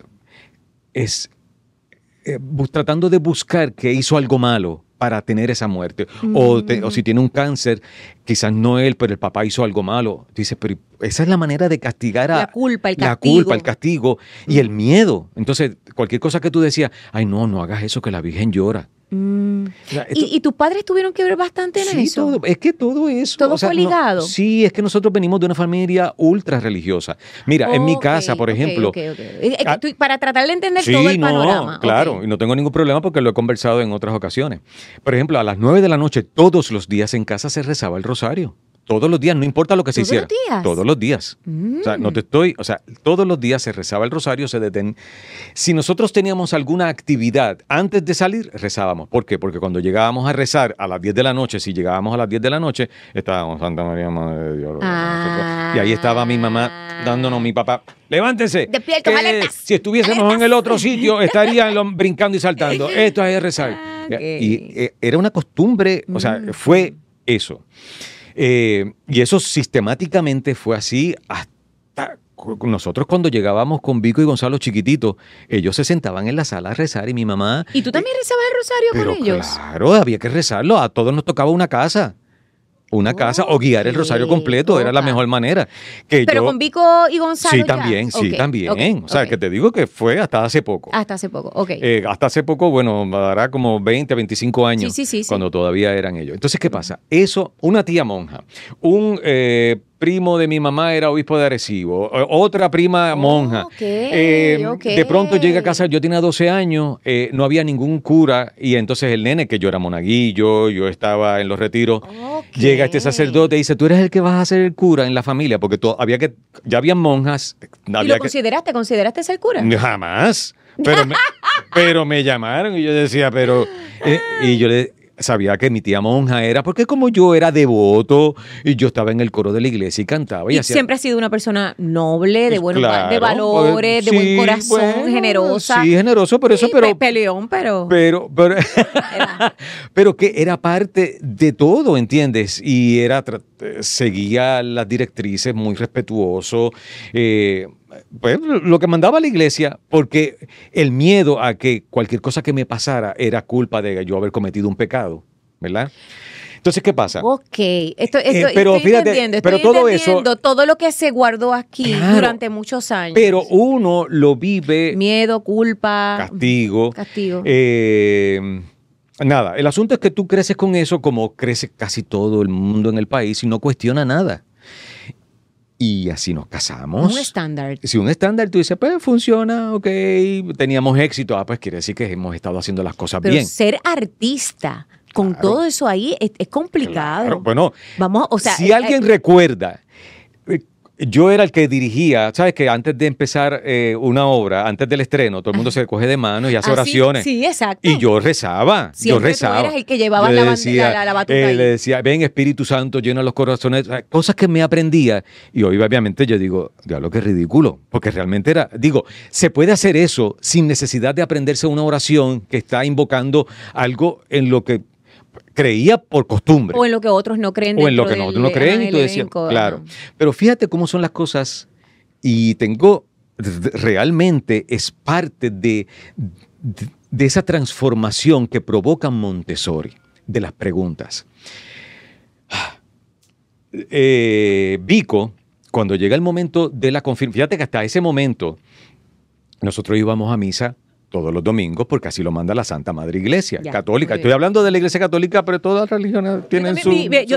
tratando de buscar que hizo algo malo para tener esa muerte. O si tiene un cáncer, quizás no él, pero el papá hizo algo malo. Dices, pero esa es la manera de castigar a... La culpa, el castigo y el miedo. Entonces, cualquier cosa que tú decías, ay, no hagas eso, que la Virgen llora. O sea, ¿Y tus padres tuvieron que ver bastante en eso? Es que todo eso... ¿Todo fue ligado? Sí, es que nosotros venimos de una familia ultra religiosa. Mira, en mi casa, por ejemplo... Para tratar de entender todo el panorama. Claro, y no tengo ningún problema porque lo he conversado en otras ocasiones. Por ejemplo, a las 9 de la noche, todos los días en casa se rezaba el rosario. Todos los días, no importa lo que se hiciera. ¿Todos los días? O sea, todos los días se rezaba el rosario, Si nosotros teníamos alguna actividad antes de salir, rezábamos. ¿Por qué? Porque cuando llegábamos a rezar a las 10 de la noche, si llegábamos a las 10 de la noche, estábamos Santa María, Madre de Dios. Y ahí estaba mi mamá dándonos, mi papá, levántense. Despiertos, alertas. Si estuviésemos en el otro sitio, estarían brincando y saltando. Esto es rezar. Y era una costumbre, o sea, fue eso. Y eso sistemáticamente fue así hasta nosotros cuando llegábamos con Vico y Gonzalo chiquititos, ellos se sentaban en la sala a rezar y mi mamá... ¿Y tú también rezabas el rosario con ellos? Claro, había que rezarlo. A todos nos tocaba una casa. O guiar el rosario completo, era la mejor manera. Pero con Vico y Gonzalo también. O sea, que te digo que fue hasta hace poco. Hasta hace poco, ok. Hasta hace poco, bueno, dará como 20, 25 años, cuando todavía eran ellos. Entonces, ¿qué pasa? Eso, una tía monja, un primo de mi mamá era obispo de Arecibo, otra prima monja. De pronto llega a casa, yo tenía 12 años, no había ningún cura y entonces el nene, que yo era monaguillo, yo estaba en los retiros, llega este sacerdote y dice, tú eres el que vas a ser el cura en la familia, porque ya habían monjas. ¿Y lo consideraste ser cura? Jamás, pero me llamaron y yo decía, y yo le sabía que mi tía monja era, porque como yo era devoto y yo estaba en el coro de la iglesia y cantaba. Y siempre has sido una persona noble, de buenos de valores, de buen corazón, generosa. Sí, generoso, pero eso, peleón, pero que era parte de todo, ¿entiendes? Y seguía las directrices, muy respetuoso. Pues lo que mandaba la iglesia, porque el miedo a que cualquier cosa que me pasara era culpa de yo haber cometido un pecado, ¿verdad? Entonces, ¿qué pasa? Pero estoy fíjate, todo lo que se guardó aquí durante muchos años. Pero uno lo vive. Miedo, culpa. Castigo. Nada, el asunto es que tú creces con eso como crece casi todo el mundo en el país y no cuestiona nada. Y así nos casamos. Un estándar. Si un estándar, tú dices, pues funciona, ok, teníamos éxito. Pues quiere decir que hemos estado haciendo las cosas bien. Pero ser artista con todo eso ahí es complicado. Claro. Bueno, si alguien recuerda, yo era el que dirigía, ¿sabes? Que antes de empezar una obra, antes del estreno, todo el mundo se coge de mano y hace oraciones. Sí, exacto. Y yo rezaba. Siempre tú eras el que llevaba la batuta ahí. Le decía, ven Espíritu Santo, llena los corazones. Cosas que me aprendía. Y hoy obviamente yo digo, diablo, qué ridículo. Porque realmente se puede hacer eso sin necesidad de aprenderse una oración que está invocando algo en lo que creía por costumbre. O en lo que otros no creen. O en lo que nosotros no creen. Y tú decías, claro. Pero fíjate cómo son las cosas. Y realmente es parte de esa transformación que provoca Montessori, de las preguntas. Vico, cuando llega el momento de la confirmación, fíjate que hasta ese momento nosotros íbamos a misa todos los domingos, porque así lo manda la Santa Madre Iglesia Católica. Estoy hablando de la Iglesia Católica, pero todas las religiones tienen su...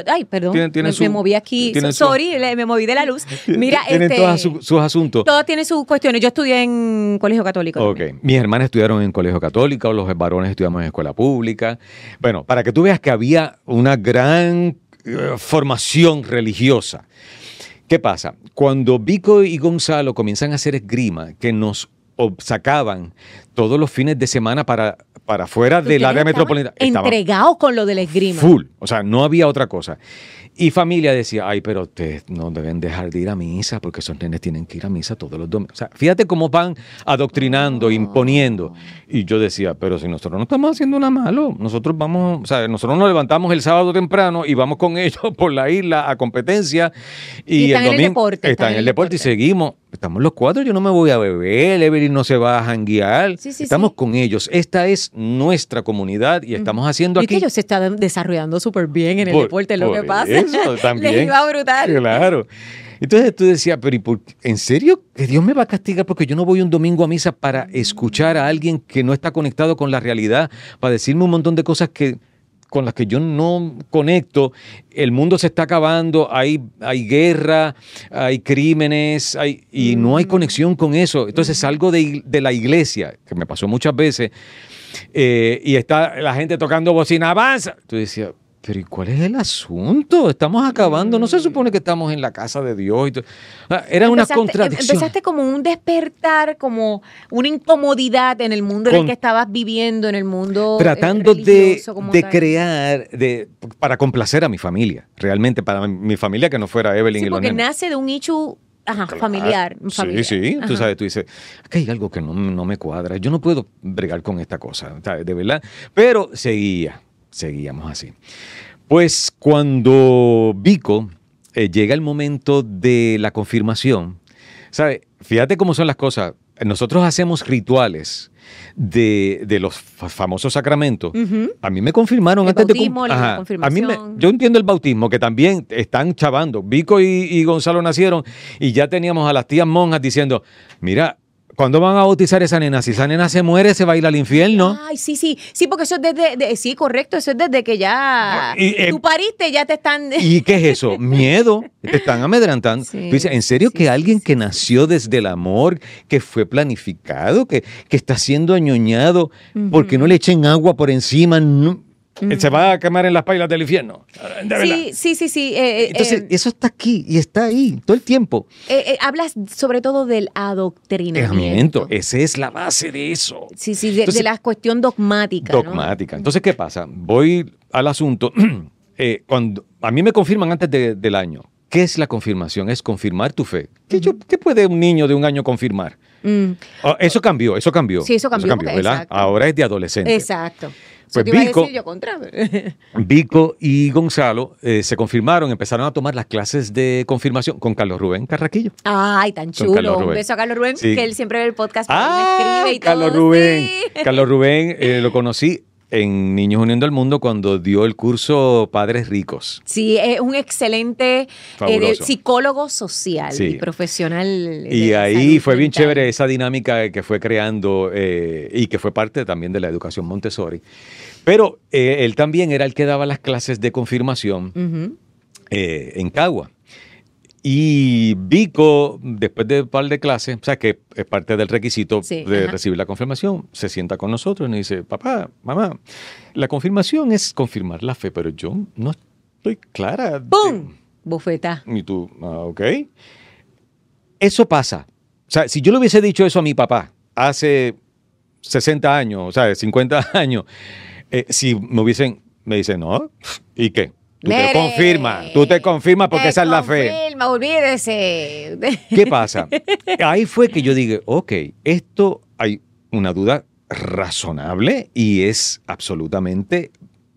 me moví aquí. Me moví de la luz. Mira, tienen todos sus asuntos. Todas tienen sus cuestiones. Yo estudié en colegio católico. Ok. Mis hermanas estudiaron en colegio católico, los varones estudiamos en escuela pública. Bueno, para que tú veas que había una gran formación religiosa. ¿Qué pasa? Cuando Vico y Gonzalo comienzan a hacer esgrima, que nos sacaban todos los fines de semana para fuera del área metropolitana. Entregados con lo del esgrima. Full. O sea, no había otra cosa. Y familia decía, ay, pero ustedes no deben dejar de ir a misa porque esos nenes tienen que ir a misa todos los domingos. O sea, fíjate cómo van adoctrinando, imponiendo. Y yo decía, pero si nosotros no estamos haciendo nada malo, nosotros nosotros nos levantamos el sábado temprano y vamos con ellos por la isla a competencia. Y el domingo está en el deporte y seguimos. Estamos los cuatro, yo no me voy a beber, Evelyn no se va a janguear. Estamos con ellos. Esta es nuestra comunidad y estamos haciendo aquí. Y que ellos se están desarrollando súper bien en el deporte, lo que pasa. Eso también. Les iba brutal. Claro. Entonces tú decías, pero ¿en serio que Dios me va a castigar porque yo no voy un domingo a misa para escuchar a alguien que no está conectado con la realidad, para decirme un montón de cosas con las que yo no conecto? El mundo se está acabando, hay guerra, hay crímenes, y no hay conexión con eso. Entonces salgo de la iglesia, que me pasó muchas veces, y está la gente tocando bocina, avanza. Tú decías, pero ¿y cuál es el asunto? Estamos acabando, no se supone que estamos en la casa de Dios. Era una contradicción. Empezaste como un despertar, como una incomodidad en el mundo en el que estabas viviendo, en el mundo tratando de crear, para complacer a mi familia, realmente para mi familia que no fuera Evelyn y los nenes. Porque nace de un issue familiar. Sí. Tú sabes, tú dices, aquí hay algo que no me cuadra, yo no puedo bregar con esta cosa, ¿sabes? De verdad. Pero seguíamos así. Pues cuando Vico llega el momento de la confirmación, ¿sabes? Fíjate cómo son las cosas. Nosotros hacemos rituales de los famosos sacramentos. A mí me confirmaron antes de la confirmación. Yo entiendo el bautismo, que también están chavando. Vico y Gonzalo nacieron y ya teníamos a las tías monjas diciendo, mira, ¿cuándo van a bautizar a esa nena? Si esa nena se muere, se va a ir al infierno. Ay, sí, porque eso es sí, correcto, eso es desde que ya tú pariste, ya te están... ¿Y qué es eso? Miedo, te están amedrentando. Sí, Tú dices, ¿en serio que alguien que nació desde el amor, que fue planificado, que está siendo añoñado, porque no le echen agua por encima, no, se va a quemar en las pailas del infierno? Sí. Entonces, eso está aquí y está ahí todo el tiempo. Hablas sobre todo del adoctrinamiento. Esa es la base de eso. Sí, de la cuestión dogmática. Dogmática. ¿No? Entonces, ¿qué pasa? Voy al asunto. Cuando a mí me confirman antes del año. ¿Qué es la confirmación? Es confirmar tu fe. ¿Qué puede un niño de 1 año confirmar? Eso cambió. Sí, eso cambió, ¿verdad? Ahora es de adolescente. Exacto. Pues te iba a decir yo contra. Vico y Gonzalo se confirmaron, empezaron a tomar las clases de confirmación con Carlos Rubén Carraquillo. Ay, tan chulo. Un beso a Carlos Rubén, sí. Que él siempre ve el podcast, pero él me escribe y Carlos todo. Rubén. Sí. Carlos Rubén lo conocí en Niños Uniendo al Mundo cuando dio el curso Padres Ricos. Sí, es un excelente psicólogo social y profesional. Y ahí fue bien chévere esa dinámica que fue creando y que fue parte también de la educación Montessori. Pero él también era el que daba las clases de confirmación en Cagua. Y Vico, después de un par de clases, o sea que es parte del requisito de recibir la confirmación, se sienta con nosotros y nos dice, papá, mamá, la confirmación es confirmar la fe, pero yo no estoy clara. ¡Pum! Bofeta. Y tú, ok. Eso pasa. O sea, si yo le hubiese dicho eso a mi papá hace 60 años, o sea, 50 años, si me dicen, no, ¿y qué? Tú te confirmas porque esa es la fe. Confirma, olvídese. ¿Qué pasa? Ahí fue que yo dije, ok, esto hay una duda razonable y es absolutamente,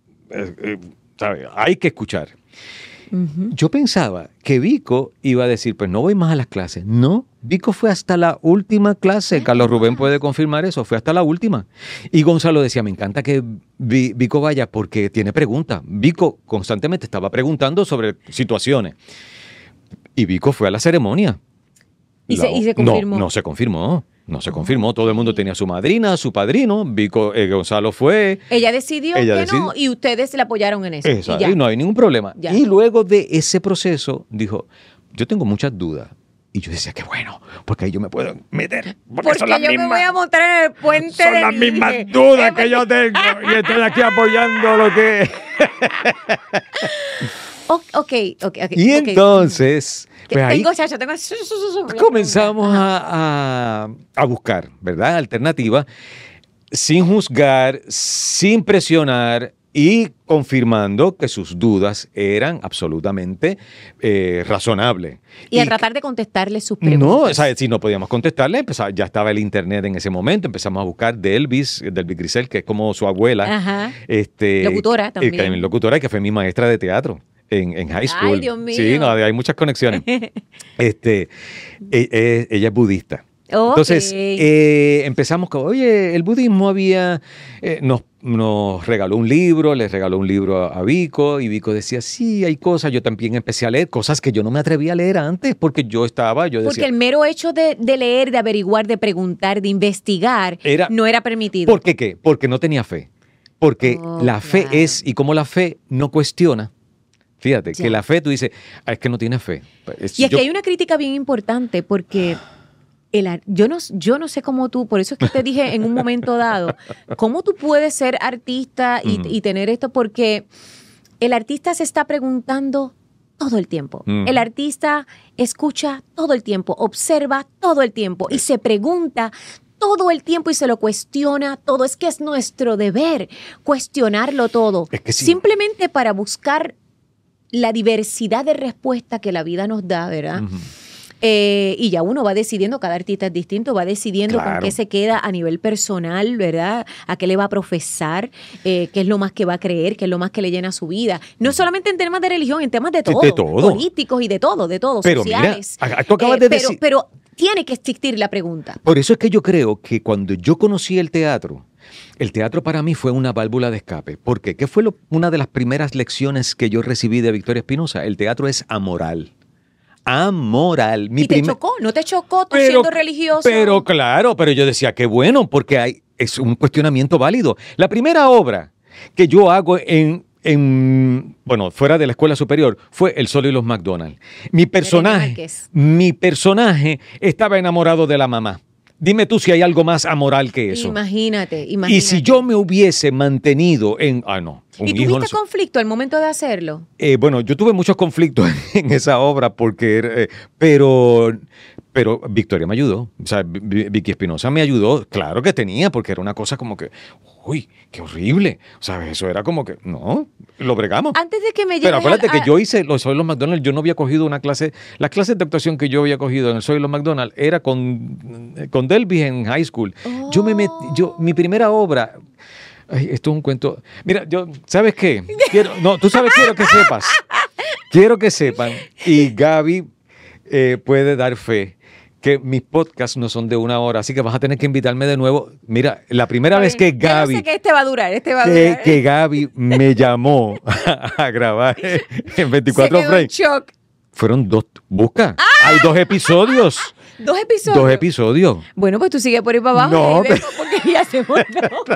¿sabes? Hay que escuchar. Yo pensaba que Vico iba a decir, pues no voy más a las clases. No, Vico fue hasta la última clase. Carlos Rubén puede confirmar eso, fue hasta la última. Y Gonzalo decía, me encanta que Vico vaya porque tiene preguntas. Vico constantemente estaba preguntando sobre situaciones. Y Vico fue a la ceremonia. ¿Y se confirmó? No se confirmó. No se confirmó, todo el mundo tenía su madrina, su padrino, Vico, Gonzalo fue. Ella decidió que no y ustedes le apoyaron en eso. Exacto, y no hay ningún problema. Ya. Y luego de ese proceso dijo, yo tengo muchas dudas. Y yo decía, qué bueno, porque ahí yo me puedo meter. Porque son las yo mismas, me voy a montar en el puente son las mismas dudas que yo tengo y estoy aquí apoyando lo que... Ok. Y entonces... Pues ahí comenzamos a buscar, ¿verdad? Alternativas, sin juzgar, sin presionar y confirmando que sus dudas eran absolutamente razonables. Y a tratar de contestarle sus preguntas. No, o sea, si no podíamos contestarle, ya estaba el internet en ese momento, empezamos a buscar de Elvis Grisel, que es como su abuela. Ajá. Locutora también. Locutora, que fue mi maestra de teatro. En high school. Ay, Dios mío. Sí, no, hay muchas conexiones. Ella es budista. Okay. Entonces, empezamos con, oye, el budismo nos regaló un libro, les regaló un libro a Vico, y Vico decía, sí, hay cosas, yo también empecé a leer, cosas que yo no me atrevía a leer antes, porque yo decía... Porque el mero hecho de leer, de averiguar, de preguntar, de investigar, no era permitido. ¿Por qué qué? Porque no tenía fe. Porque la fe es, y como la fe no cuestiona, fíjate, que la fe, tú dices, es que no tiene fe. Y aquí hay una crítica bien importante porque yo no sé cómo tú, por eso es que te dije en un momento dado, cómo tú puedes ser artista y tener esto, porque el artista se está preguntando todo el tiempo. El artista escucha todo el tiempo, observa todo el tiempo y se pregunta todo el tiempo y se lo cuestiona todo. Es que es nuestro deber cuestionarlo todo. Es que sí. Simplemente para buscar la diversidad de respuestas que la vida nos da, ¿verdad? Y ya uno va decidiendo, cada artista es distinto, va decidiendo con qué se queda a nivel personal, ¿verdad? A qué le va a profesar, qué es lo más que va a creer, qué es lo más que le llena su vida. No solamente en temas de religión, en temas de todo. Políticos y de todo, pero sociales. Mira, tú acabas de decir... Pero tiene que existir la pregunta. Por eso es que yo creo que cuando yo conocí el teatro para mí fue una válvula de escape. ¿Por qué? ¿Qué fue una de las primeras lecciones que yo recibí de Victoria Espinosa? El teatro es amoral. amoral. ¿Y te chocó? ¿No te chocó tú siendo religioso? Pero claro, pero yo decía, qué bueno, porque es un cuestionamiento válido. La primera obra que yo hago bueno, fuera de la escuela superior, fue El Sol y los McDonald. Mi personaje estaba enamorado de la mamá. Dime tú si hay algo más amoral que eso. Imagínate. Y si yo me hubiese mantenido en... no. ¿Y tuviste conflicto al momento de hacerlo? Bueno, yo tuve muchos conflictos en esa obra pero Victoria me ayudó. O sea, Vicky Espinosa me ayudó. Claro que tenía, porque era una cosa como que... ¡Uy, qué horrible! O sea, eso era como que... No, lo bregamos. Antes de que me llegues... Pero acuérdate que yo hice los Soy los McDonald, yo no había cogido una clase... Las clases de actuación que yo había cogido en el Soy los McDonald era con Delby en high school. Mi primera obra... Ay, esto es un cuento... Mira, ¿sabes qué? Quiero que sepas. Quiero que sepan, y Gaby puede dar fe, que mis podcasts no son de 1 hora, así que vas a tener que invitarme de nuevo. Mira, la primera vez que Gaby... Yo sé que este va a durar. Que Gaby me llamó a grabar en 24 frames. En shock. Fueron 2... Busca. Hay 2 episodios. 2 episodios. 2 episodios. Bueno, pues tú sigues por ahí para abajo. No, porque ya se volvió.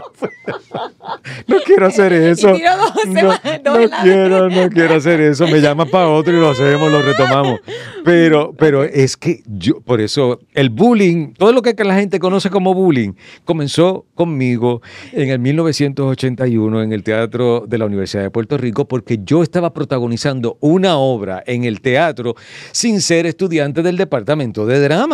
No quiero hacer eso. No quiero hacer eso. Me llaman para otro y lo hacemos, lo retomamos. Pero es que por eso, el bullying, todo lo que la gente conoce como bullying, comenzó conmigo en el 1981 en el Teatro de la Universidad de Puerto Rico, porque yo estaba protagonizando una obra en el teatro sin ser estudiante del departamento de drama.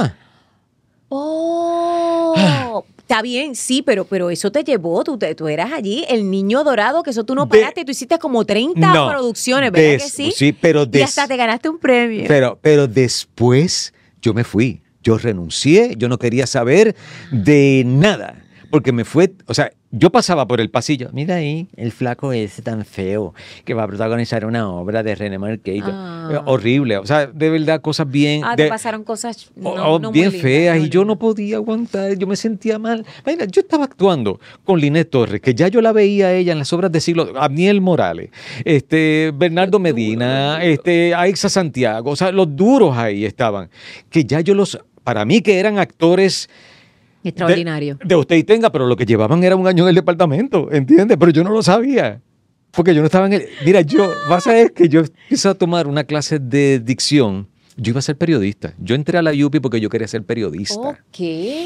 Está bien, sí, pero eso te llevó, tú eras allí el niño dorado, que eso tú no paraste, tú hiciste como 30 producciones, ¿verdad que sí? Sí, pero y hasta te ganaste un premio. Pero después yo me fui, yo renuncié, yo no quería saber de nada, porque me fue, o sea, yo pasaba por el pasillo, mira ahí, el flaco ese tan feo, que va a protagonizar una obra de René Marquet. Horrible, o sea, de verdad, cosas bien... te pasaron cosas bien feas, y yo no podía aguantar, yo me sentía mal. Mira, yo estaba actuando con Linet Torres, que ya yo la veía a ella en las obras de siglo... Abniel Morales, Bernardo Medina, Aixa Santiago, o sea, los duros ahí estaban, que ya para mí que eran actores... Extraordinario. De usted y tenga, pero lo que llevaban era 1 año en el departamento, ¿entiendes? Pero yo no lo sabía, porque yo no estaba en el... Mira, vas a ver que yo empecé a tomar una clase de dicción. Yo iba a ser periodista. Yo entré a la UPI porque yo quería ser periodista. Ok.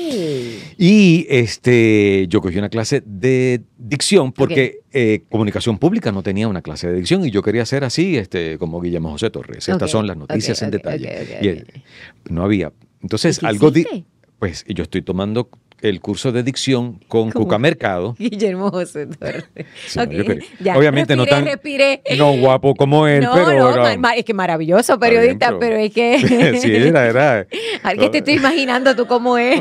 Y yo cogí una clase de dicción porque comunicación pública no tenía una clase de dicción y yo quería ser así, como Guillermo José Torres. Estas son las noticias en detalle. No había. Entonces, algo... Pues yo estoy tomando el curso de dicción con Cuca Mercado. Guillermo José Torres. Sí, obviamente respiré. No guapo como él, es que maravilloso periodista, pero es que... sí, era. Al que te estoy imaginando tú como él.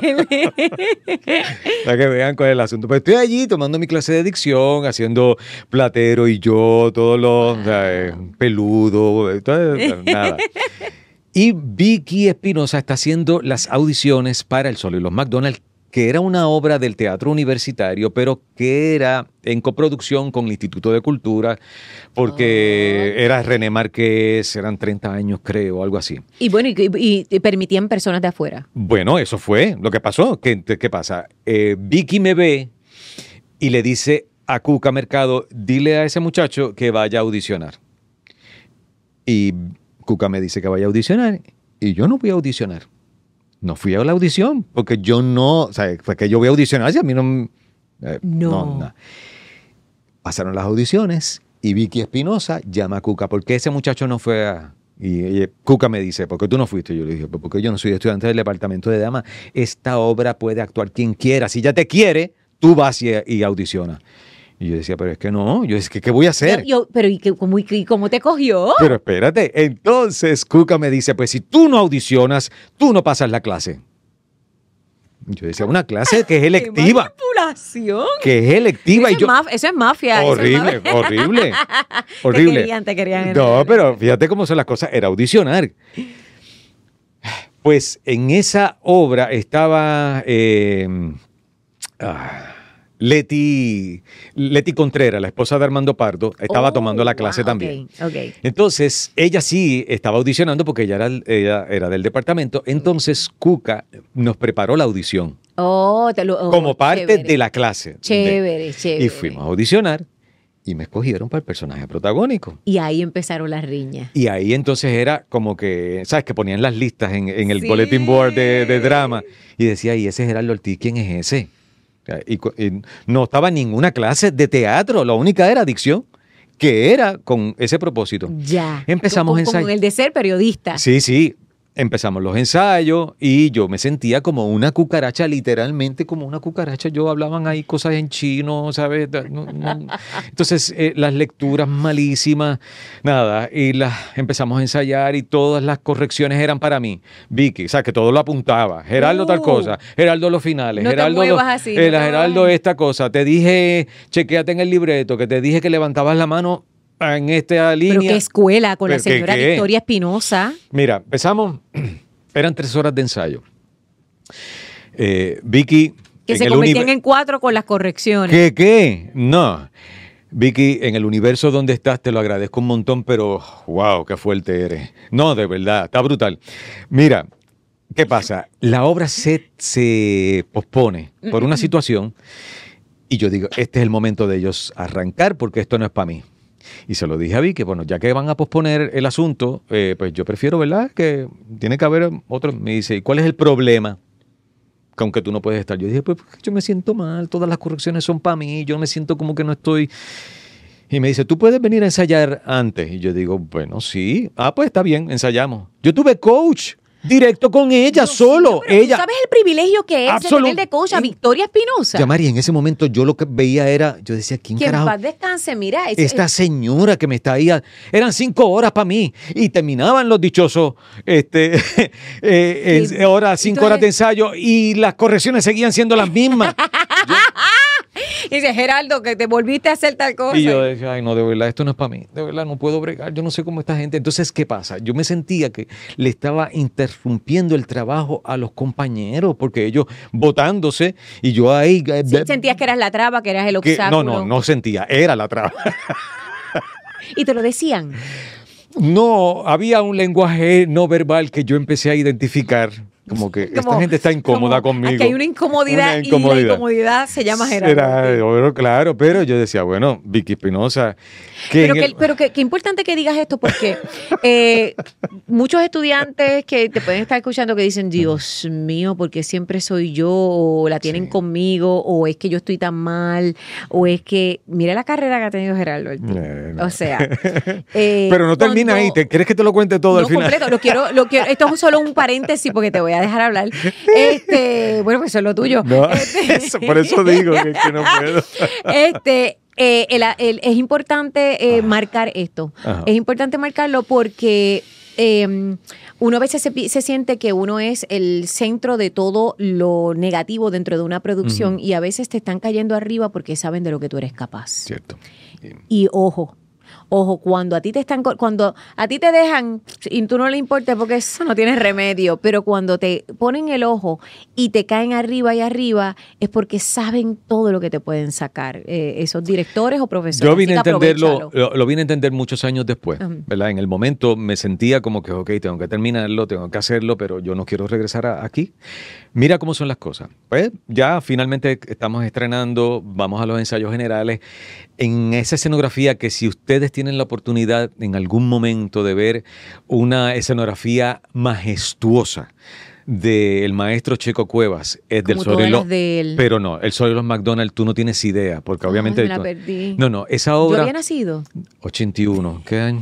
Para que vean cuál es el asunto. Pues estoy allí tomando mi clase de dicción, haciendo Platero y yo, todos los peludo, nada. Y Vicky Espinosa está haciendo las audiciones para El Sol y los McDonald, que era una obra del teatro universitario, pero que era en coproducción con el Instituto de Cultura, porque era René Márquez, eran 30 años creo, algo así. Y bueno, y permitían personas de afuera. Bueno, eso fue lo que pasó. ¿Qué pasa? Vicky me ve y le dice a Cuca Mercado, dile a ese muchacho que vaya a audicionar. Y Cuca me dice que vaya a audicionar y yo no voy a audicionar. No fui a la audición porque yo no, o sea, fue que yo voy a audicionar y a mí no. No. Pasaron las audiciones y Vicky Espinosa llama a Cuca porque ese muchacho no fue a... Y Cuca me dice, ¿por qué tú no fuiste? Yo le dije, porque yo no soy estudiante del departamento de damas. Esta obra puede actuar quien quiera. Si ya te quiere, tú vas y audicionas. Y yo decía, pero es que no, ¿qué voy a hacer? Pero ¿cómo te cogió? Pero espérate, entonces Cuca me dice, pues si tú no audicionas, tú no pasas la clase. Yo decía, una clase que es electiva. ¡Qué manipulación! Que es electiva. Eso es mafia. Horrible. Te querían. No, pero fíjate cómo son las cosas, era audicionar. Pues en esa obra estaba... Leti Contreras, la esposa de Armando Pardo, estaba tomando la clase también. Okay. Entonces, ella sí estaba audicionando porque ella era del departamento. Entonces, Cuca nos preparó la audición. Como parte chévere. de la clase. Chévere. Y fuimos a audicionar y me escogieron para el personaje protagónico. Y ahí empezaron las riñas. Y ahí entonces era como que, ¿sabes? Que ponían las listas en el bulletin board de drama. Y decía, ¿y ese Gerardo Ortiz quién es ese? Y no estaba en ninguna clase de teatro, la única era dicción, que era con ese propósito. Ya. Empezamos a ensayar. Con el de ser periodista. Sí. Empezamos los ensayos y yo me sentía como una cucaracha, literalmente como una cucaracha. Yo hablaban ahí cosas en chino, ¿sabes? Entonces, las lecturas malísimas, nada, y las empezamos a ensayar y todas las correcciones eran para mí. Vicky, o sea, que todo lo apuntaba. Gerardo tal cosa, Gerardo los finales, no Gerardo te muevas así, Gerardo esta cosa. Te dije, chequéate en el libreto, que te dije que levantabas la mano en esta línea. Pero qué escuela con la señora Victoria Espinosa. Mira, empezamos, eran 3 horas de ensayo. Vicky... Que se convertían en 4 con las correcciones. ¿Qué? No. Vicky, en el universo donde estás te lo agradezco un montón, pero wow, qué fuerte eres. No, de verdad, está brutal. Mira, ¿qué pasa? La obra se pospone por una situación y yo digo, este es el momento de ellos arrancar porque esto no es para mí. Y se lo dije a Vicky, bueno, ya que van a posponer el asunto, pues yo prefiero, ¿verdad? Que tiene que haber otro. Me dice, ¿y cuál es el problema? Que aunque tú no puedes estar. Yo dije, pues yo me siento mal, todas las correcciones son para mí, yo me siento como que no estoy. Y me dice, ¿tú puedes venir a ensayar antes? Y yo digo, bueno, sí. Pues está bien, ensayamos. Yo tuve coach. Directo con ella, solo. Ella. ¿Tú sabes el privilegio que es de tener de coach a Victoria Espinosa? Ya, María, en ese momento yo lo que veía era, yo decía, ¿quién carajo? Que en paz descanse, mira. Esta señora que me está ahí, eran 5 horas para mí y terminaban los dichosos horas, 5 horas de ensayo y las correcciones seguían siendo las mismas. Y dice, Gerardo, que te volviste a hacer tal cosa. Y yo decía, ay, no, de verdad, esto no es para mí. De verdad, no puedo bregar. Yo no sé cómo esta gente. Entonces, ¿qué pasa? Yo me sentía que le estaba interrumpiendo el trabajo a los compañeros porque ellos votándose y yo ahí... Sí, sentías que eras la traba, que eras el obstáculo. No sentía. Era la traba. ¿Y te lo decían? No, había un lenguaje no verbal que yo empecé a identificar. Como que esta gente está incómoda conmigo. Aquí hay una incomodidad y la incomodidad se llama Gerardo. Claro, pero yo decía, bueno, Vicky Espinosa... Pero qué importante que digas esto porque muchos estudiantes que te pueden estar escuchando que dicen, Dios mío, porque siempre soy yo, o la tienen conmigo, o es que yo estoy tan mal, o es que, mira la carrera que ha tenido Gerardo. O sea... pero no termina ahí, ¿crees que te lo cuente todo al final? No, completo, lo quiero, esto es solo un paréntesis porque te voy a dejar hablar. Bueno, pues eso es lo tuyo. No, por eso digo que no puedo. Es importante marcar esto. Ajá. Es importante marcarlo porque uno a veces se siente que uno es el centro de todo lo negativo dentro de una producción y a veces te están cayendo arriba porque saben de lo que tú eres capaz. Cierto. Y ojo, cuando a ti te dejan y tú no le importa porque eso no tiene remedio, pero cuando te ponen el ojo y te caen arriba y arriba es porque saben todo lo que te pueden sacar esos directores o profesores. Yo vine a entenderlo, lo vine a entender muchos años después, ¿verdad? En el momento me sentía como que, ok, tengo que terminarlo, tengo que hacerlo, pero yo no quiero regresar aquí. Mira cómo son las cosas. Pues ya finalmente estamos estrenando, vamos a los ensayos generales. En esa escenografía que si ustedes tienen la oportunidad en algún momento de ver una escenografía majestuosa del maestro Checo Cuevas, es del pero no, el Sol de los McDonald tú no tienes idea, porque obviamente... me la perdí. No, esa obra... ¿Yo había nacido? 81, ¿qué año?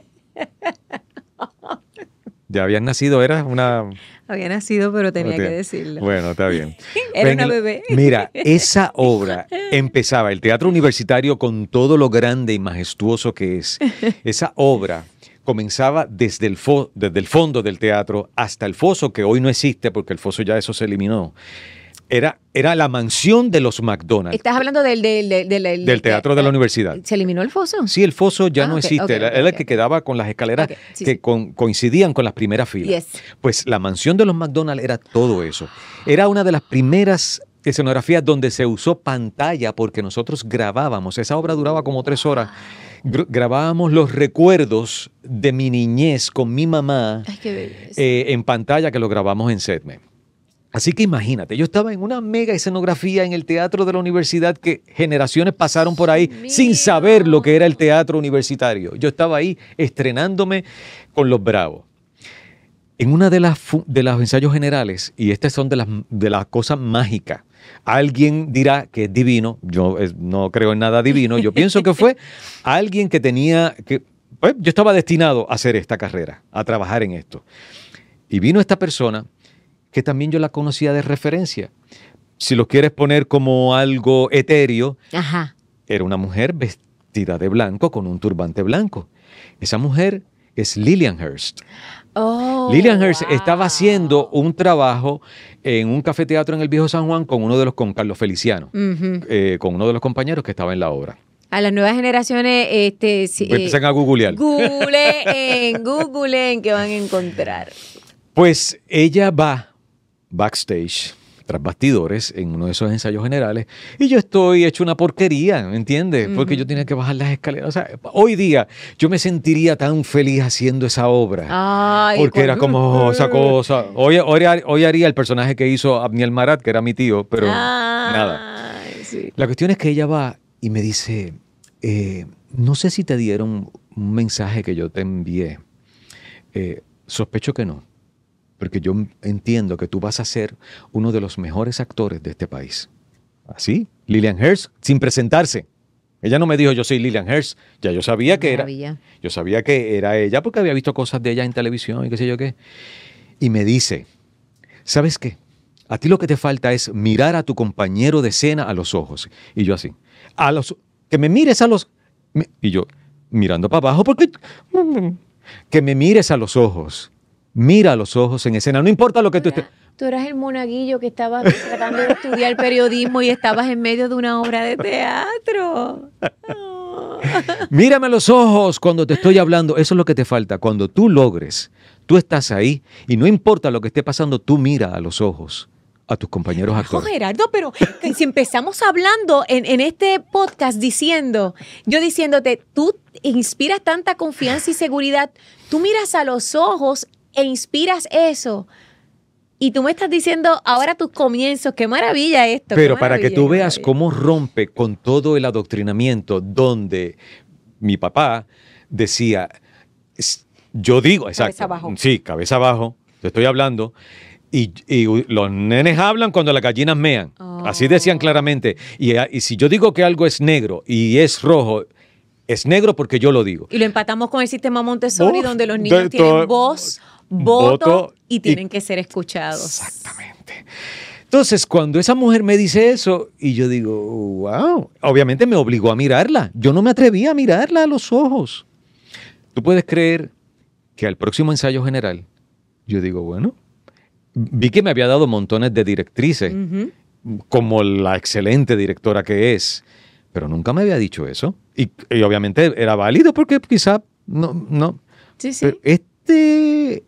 Ya habías nacido, eras una... Había nacido, pero tenía que decirlo. Bueno, está bien. Era una bebé. Mira, esa obra empezaba, el Teatro Universitario con todo lo grande y majestuoso que es. Esa obra comenzaba desde el fondo del teatro hasta el foso, que hoy no existe porque el foso ya eso se eliminó. Era la mansión de los McDonald's. ¿Estás hablando del teatro de la universidad? ¿Se eliminó el foso? Sí, el foso ya no existe. Era el que quedaba con las escaleras coincidían con las primeras filas. Yes. Pues la mansión de los McDonald's era todo eso. Era una de las primeras escenografía donde se usó pantalla porque nosotros grabábamos, esa obra duraba como 3 horas, grabábamos los recuerdos de mi niñez con mi mamá. Ay, qué belleza. En pantalla, que lo grabamos en Setme. Así que imagínate, yo estaba en una mega escenografía en el teatro de la universidad que generaciones pasaron por ahí sin saber lo que era el teatro universitario. Yo estaba ahí estrenándome con Los Bravos. En una de los ensayos generales, y estas son de las cosas mágicas, alguien dirá que es divino, yo no creo en nada divino, yo pienso que fue alguien que pues, yo estaba destinado a hacer esta carrera, a trabajar en esto. Y vino esta persona que también yo la conocía de referencia. Si lo quieres poner como algo etéreo, Ajá. era una mujer vestida de blanco con un turbante blanco. Esa mujer es Lillian Hurst. Oh, Lillian Hurst wow. estaba haciendo un trabajo en un cafeteatro en el Viejo San Juan con Carlos Feliciano, con uno de los compañeros que estaba en la obra. A las nuevas generaciones, Empiezan a googlear. Googleen, que van a encontrar. Pues ella va backstage, tras bastidores, en uno de esos ensayos generales, y yo estoy hecho una porquería, ¿me entiendes? Porque yo tenía que bajar las escaleras. O sea, hoy día yo me sentiría tan feliz haciendo esa obra. Ay, porque era como esa cosa. Hoy haría el personaje que hizo Abniel Marat, que era mi tío, pero nada. Sí. La cuestión es que ella va y me dice, no sé si te dieron un mensaje que yo te envié. Sospecho que no. Porque yo entiendo que tú vas a ser uno de los mejores actores de este país. Así, Lillian Hurst, sin presentarse. Ella no me dijo, yo soy Lillian Hurst. Ya yo sabía que era. Yo sabía que era ella porque había visto cosas de ella en televisión y qué sé yo qué. Y me dice, ¿sabes qué? A ti lo que te falta es mirar a tu compañero de escena a los ojos. Y yo así, que me mires a los... Y yo, mirando para abajo, porque... Que me mires a los ojos. Mira a los ojos en escena, no importa lo que tú estés... Tú eras el monaguillo que estaba tratando de estudiar periodismo y estabas en medio de una obra de teatro. Oh. Mírame a los ojos cuando te estoy hablando. Eso es lo que te falta. Cuando tú logres, tú estás ahí y no importa lo que esté pasando, tú mira a los ojos a tus compañeros actores. Gerardo, pero si empezamos hablando en este podcast yo diciéndote, tú inspiras tanta confianza y seguridad, tú miras a los ojos e inspiras eso. Y tú me estás diciendo ahora tus comienzos. ¡Qué maravilla esto! Pero para que tú veas cómo rompe con todo el adoctrinamiento donde mi papá decía, yo digo, exacto. Cabeza abajo. Sí, cabeza abajo, te estoy hablando. Y los nenes hablan cuando las gallinas mean. Oh. Así decían claramente. Y si yo digo que algo es negro y es rojo, es negro porque yo lo digo. Y lo empatamos con el sistema Montessori, donde los niños tienen voz, voto y tienen que ser escuchados. Exactamente. Entonces, cuando esa mujer me dice eso, y yo digo, wow, obviamente me obligó a mirarla. Yo no me atrevía a mirarla a los ojos. ¿Tú puedes creer que al próximo ensayo general, yo digo, bueno, vi que me había dado montones de directrices, como la excelente directora que es, pero nunca me había dicho eso. Y obviamente era válido porque quizá no. Sí, sí. Pero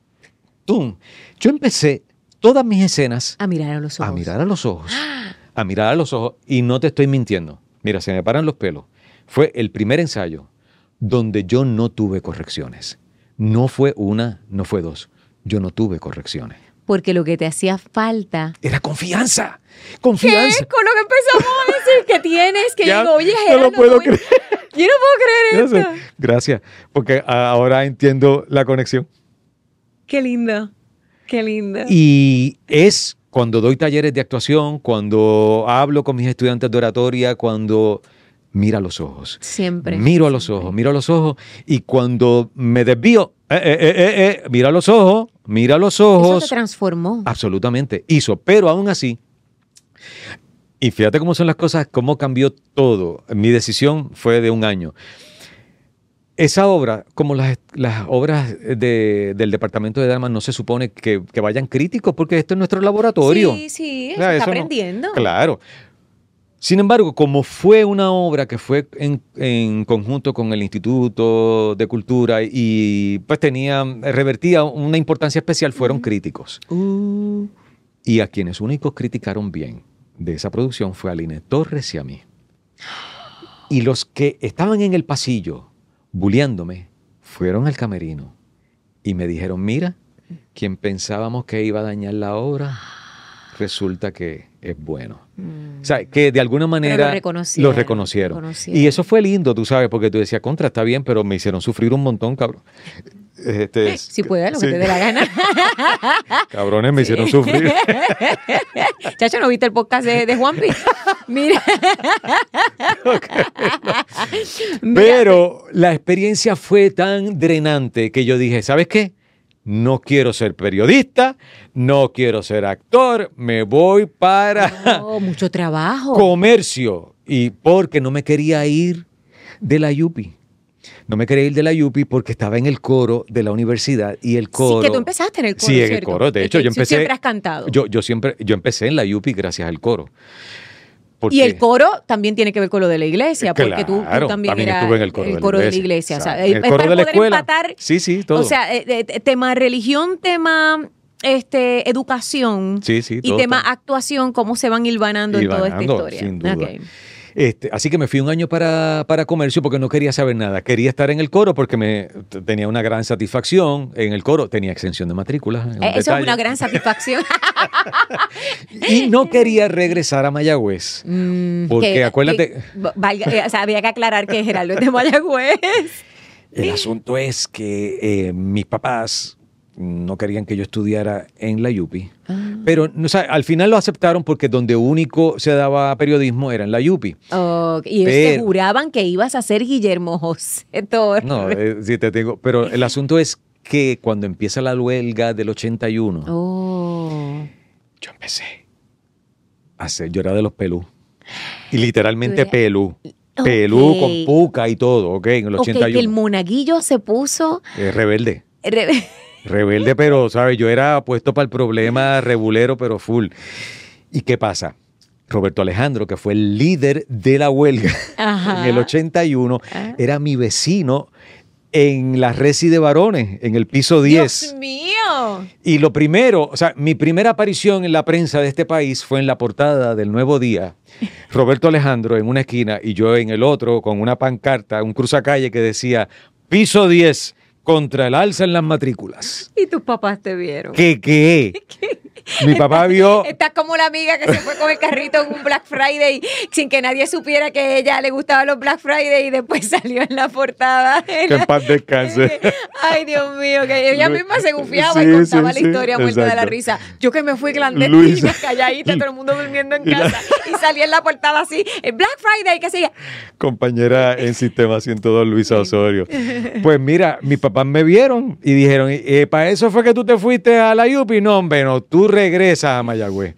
yo empecé todas mis escenas a mirar a los ojos. A mirar a los ojos. A mirar a los ojos. Y no te estoy mintiendo. Mira, se me paran los pelos. Fue el primer ensayo donde yo no tuve correcciones. No fue una, no fue dos. Yo no tuve correcciones. Porque lo que te hacía falta era confianza. Confianza. ¿Qué? Con lo que empezamos a decir que tienes, que ya, digo, oye, no lo puedo creer. Yo no puedo creer esto. Gracias, porque ahora entiendo la conexión. Qué lindo, qué lindo. Y es cuando doy talleres de actuación, cuando hablo con mis estudiantes de oratoria, cuando mira a los ojos. Siempre. Miro a los ojos. Y cuando me desvío, mira a los ojos. Eso te transformó. Absolutamente. Pero aún así, y fíjate cómo son las cosas, cómo cambió todo. Mi decisión fue de 1 año. Esa obra, como las obras del Departamento de Drama, no se supone que vayan críticos, porque esto es nuestro laboratorio. Sí, se está aprendiendo. No, claro. Sin embargo, como fue una obra que fue en conjunto con el Instituto de Cultura y pues revertía una importancia especial, fueron críticos. Y a quienes únicos criticaron bien de esa producción fue a Linet Torres y a mí. Y los que estaban en el pasillo bulleándome fueron al camerino y me dijeron, mira, quien pensábamos que iba a dañar la obra, resulta que es bueno. O sea, que de alguna manera lo reconocieron. Y eso fue lindo, tú sabes, porque tú decías, contra, está bien, pero me hicieron sufrir un montón, cabrón. Si puedes, lo que te dé la gana. Cabrones, me hicieron sufrir. Chacho, ¿no viste el podcast de Juanpi? Mira. Pero la experiencia fue tan drenante que yo dije, ¿sabes qué? No quiero ser periodista, no quiero ser actor, me voy para mucho trabajo. Comercio. Y porque no me quería ir de la Yupi. No me quería ir de la Yupi porque estaba en el coro de la universidad y el coro... Sí, que tú empezaste en el coro, sí, en ¿cierto? el coro. De hecho, yo empecé... Siempre has cantado. Yo empecé en la Yupi gracias al coro. Porque, y el coro también tiene que ver con lo de la iglesia, porque tú también eras estuve en el coro de la iglesia. O sea, el coro de la escuela. Empatar, sí, todo. O sea, tema religión, tema educación y tema actuación, cómo se van hilvanando en toda esta historia. Sin duda. Okay. Así que me fui un año para comercio porque no quería saber nada. Quería estar en el coro porque tenía una gran satisfacción en el coro. Tenía exención de matrícula. Eso es una gran satisfacción. Y no quería regresar a Mayagüez. Porque acuérdate... había que aclarar que Geraldo es de Mayagüez. El asunto es que mis papás no querían que yo estudiara en la Yupi. Pero al final lo aceptaron porque donde único se daba periodismo era en la Yupi. Y ellos te juraban que ibas a ser Guillermo José Torres. No, sí te digo. Pero el asunto es que cuando empieza la huelga del 81, yo empecé a hacer, yo era de los pelú. Y literalmente pelú. Pelú con puca y todo, ¿ok? En el 81. Que el monaguillo se puso... rebelde. Rebelde, pero, ¿sabes? Yo era puesto para el problema, rebulero, pero full. ¿Y qué pasa? Roberto Alejandro, que fue el líder de la huelga en el 81, era mi vecino en la resi de varones, en el piso 10. ¡Dios mío! Y lo primero, o sea, mi primera aparición en la prensa de este país fue en la portada del Nuevo Día. Roberto Alejandro en una esquina y yo en el otro con una pancarta, un cruzacalle que decía, piso 10, contra el alza en las matrículas. ¿Y tus papás te vieron? ¿Qué? Mi papá vio... Estás como la amiga que se fue con el carrito en un Black Friday sin que nadie supiera que a ella le gustaban los Black Friday y después salió en la portada. Que en paz descanse. Ay, Dios mío, que ella misma se gufiaba y contaba la historia muerta de la risa. Yo que me fui clandestina, calladita, todo el mundo durmiendo en casa y salí en la portada así, Black Friday, qué sé yo. Compañera en Sistema 102, Luisa Osorio. Pues mira, mis papás me vieron y dijeron, ¿para eso fue que tú te fuiste a la Yupi? No, hombre, no, tú regresas a Mayagüez.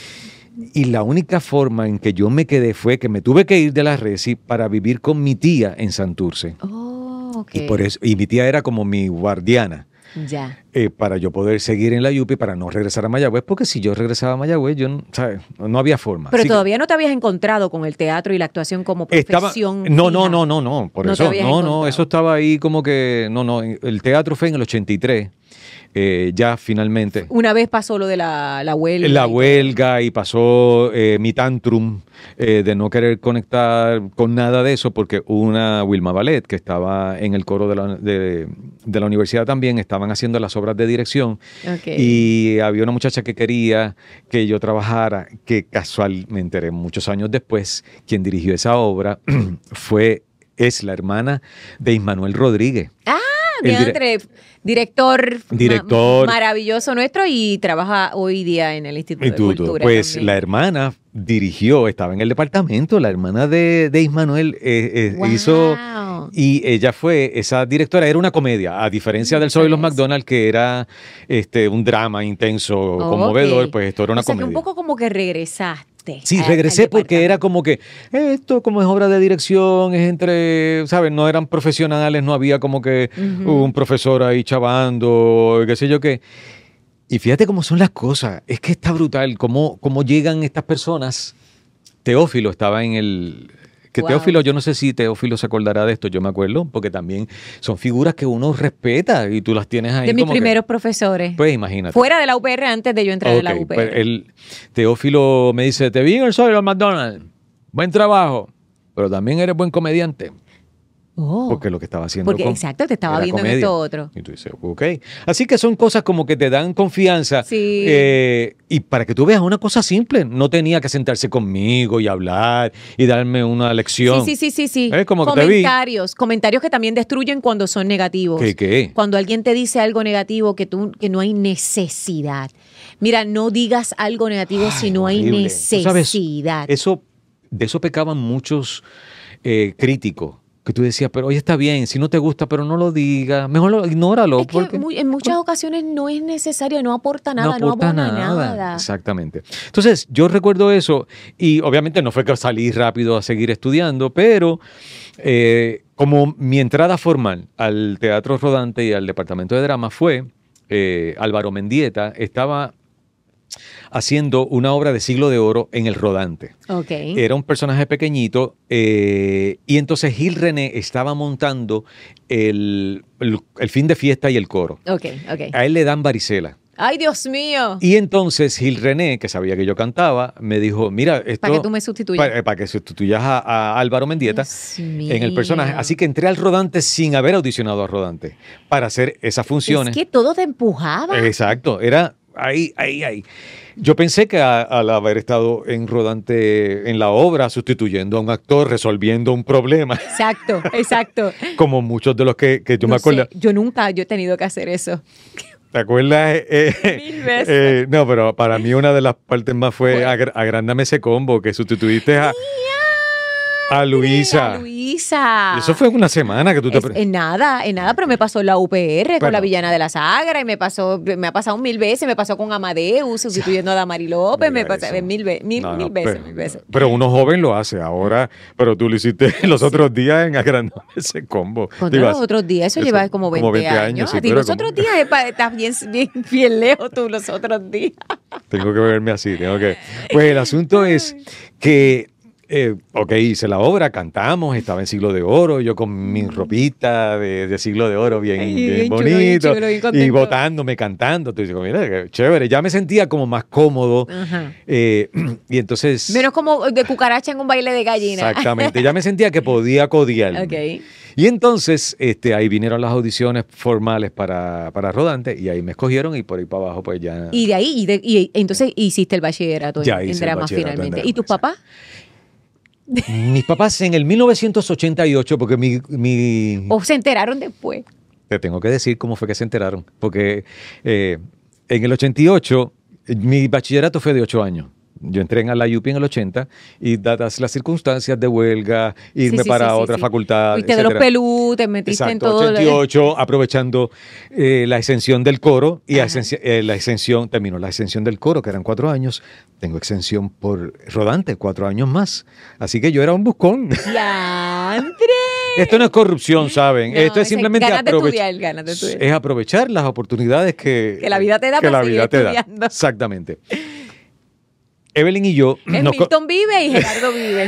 Y la única forma en que yo me quedé fue que me tuve que ir de la Resi para vivir con mi tía en Santurce. Okay. Y por eso, y mi tía era como mi guardiana. Ya. Para yo poder seguir en la Yupi, para no regresar a Mayagüez, porque si yo regresaba a Mayagüez, yo no había forma. Pero así todavía no te habías encontrado con el teatro y la actuación como profesión. No, por eso. No, eso estaba ahí como que, el teatro fue en el 83. Ya finalmente. Una vez pasó lo de la huelga. La huelga y pasó mi tantrum de no querer conectar con nada de eso porque una Wilma Ballet que estaba en el coro de la universidad también, estaban haciendo las obras de dirección y había una muchacha que quería que yo trabajara, que casualmente muchos años después, quien dirigió esa obra es la hermana de Ismanuel Rodríguez. Director maravilloso nuestro y trabaja hoy día en el Instituto de Cultura. Pues también. La hermana dirigió, estaba en el departamento, la hermana de Ismanuel hizo, y ella fue, esa directora era una comedia, a diferencia del Show de los McDonald's, que era un drama intenso, conmovedor, pues esto era una comedia. Que un poco como que regresaste. Sí, regresé porque era como que esto como es obra de dirección, es entre, ¿sabes? No eran profesionales, no había como que un profesor ahí chavando, qué sé yo qué. Y fíjate cómo son las cosas, es que está brutal cómo llegan estas personas. Teófilo estaba Que Wow. Teófilo, yo no sé si Teófilo se acordará de esto, yo me acuerdo, porque también son figuras que uno respeta y tú las tienes ahí. De mis como que, primeros profesores. pues imagínate. Fuera de la UPR antes de yo entrar a la Ok, UPR. pues Teófilo me dice, te vi en el show de los McDonald's, buen trabajo, pero también eres buen comediante. Oh. Porque lo que estaba haciendo Porque, exacto, te estaba era viendo en comedia. esto otro. Y tú dices, ok. Así que son cosas como que te dan confianza. Sí. Y para que tú veas una cosa simple, no tenía que sentarse conmigo y hablar y darme una lección. Sí. Como que te vi. Comentarios que también destruyen cuando son negativos. ¿Qué? Cuando alguien te dice algo negativo que no hay necesidad. Mira, no digas algo negativo si no hay Horrible. Tú sabes, necesidad. de eso pecaban muchos críticos. Que tú decías, pero oye, está bien, si no te gusta, pero no lo digas, mejor ignóralo. Es que en muchas ocasiones no es necesario, no aporta nada, no aporta abona nada. Exactamente. Entonces, yo recuerdo eso y obviamente no fue que salí rápido a seguir estudiando, pero como mi entrada formal al Teatro Rodante y al Departamento de Drama fue, Álvaro Mendieta estaba haciendo una obra de Siglo de Oro en el Rodante. Ok. Era un personaje pequeñito y entonces Gil René estaba montando el fin de fiesta y el coro. Ok. A él le dan varicela. ¡Ay, Dios mío! Y entonces Gil René, que sabía que yo cantaba, me dijo, mira, esto... Para que tú me sustituyas. Para que sustituyas a Álvaro Mendieta Dios en el mío. personaje. Así que entré al Rodante sin haber audicionado a Rodante para hacer esas funciones. Es que todo te empujaba. Exacto, era ahí. Yo pensé que al haber estado en Rodante en la obra, sustituyendo a un actor, resolviendo un problema, Exacto. como muchos de los que yo me acuerdo. Yo nunca he tenido que hacer eso. ¿Te acuerdas? Mil veces. No, pero para mí una de las partes más fue Agrándame ese combo, que sustituiste a Luisa. A Luisa. Eso fue en una semana que tú te... En nada, pero me pasó en la UPR con Bueno. la Villana de la Sagra y me ha pasado 1000 veces, me pasó con Amadeus sustituyendo a Damari López, Mira me pasó eso. mil veces. Pero uno joven lo hace ahora, pero tú lo hiciste los otros días en Agrándame ese combo. Contra los otros días, eso lleva como 20 años. sí, A ti pero los otros días estás bien lejos tú los otros días. Tengo que verme así, Pues el asunto es que, hice la obra, cantamos, estaba en Siglo de Oro, yo con mi ropita de Siglo de Oro bien Bien chulo, bonito, bien chulo, bien contento. y botándome, cantando. Entonces digo, mira, qué chévere, ya me sentía como más cómodo. Ajá. Y entonces... Menos como de cucaracha en un baile de gallina. Exactamente, ya me sentía que podía codiar. Ok. Y entonces ahí vinieron las audiciones formales para Rodante y ahí me escogieron y por ahí para abajo pues ya... Y de ahí, y entonces hiciste el bachillerato Ya en hice el drama bachillerato en finalmente. drama, ¿Y tus exacto. papás? Mis papás en el 1988, porque ¿O se enteraron después? te tengo que decir cómo fue que se enteraron, porque en el 88 mi bachillerato fue de 8 años. Yo entré a la UPI en el 80 y dadas las circunstancias de huelga, irme para otra facultad, Fuiste de los etcétera. pelú, te metiste en Exacto, todo. 88, aprovechando la exención del coro y terminó la exención del coro, que eran 4 años. Tengo exención por Rodante, 4 años más. Así que yo era un buscón. ¡Diantre! Esto no es corrupción, ¿saben? No, Esto es simplemente ganas de estudiar. es aprovechar las oportunidades que la vida te da que para la vida seguir te da. estudiando. Exactamente. Evelyn y yo... Milton vive y Gerardo vive.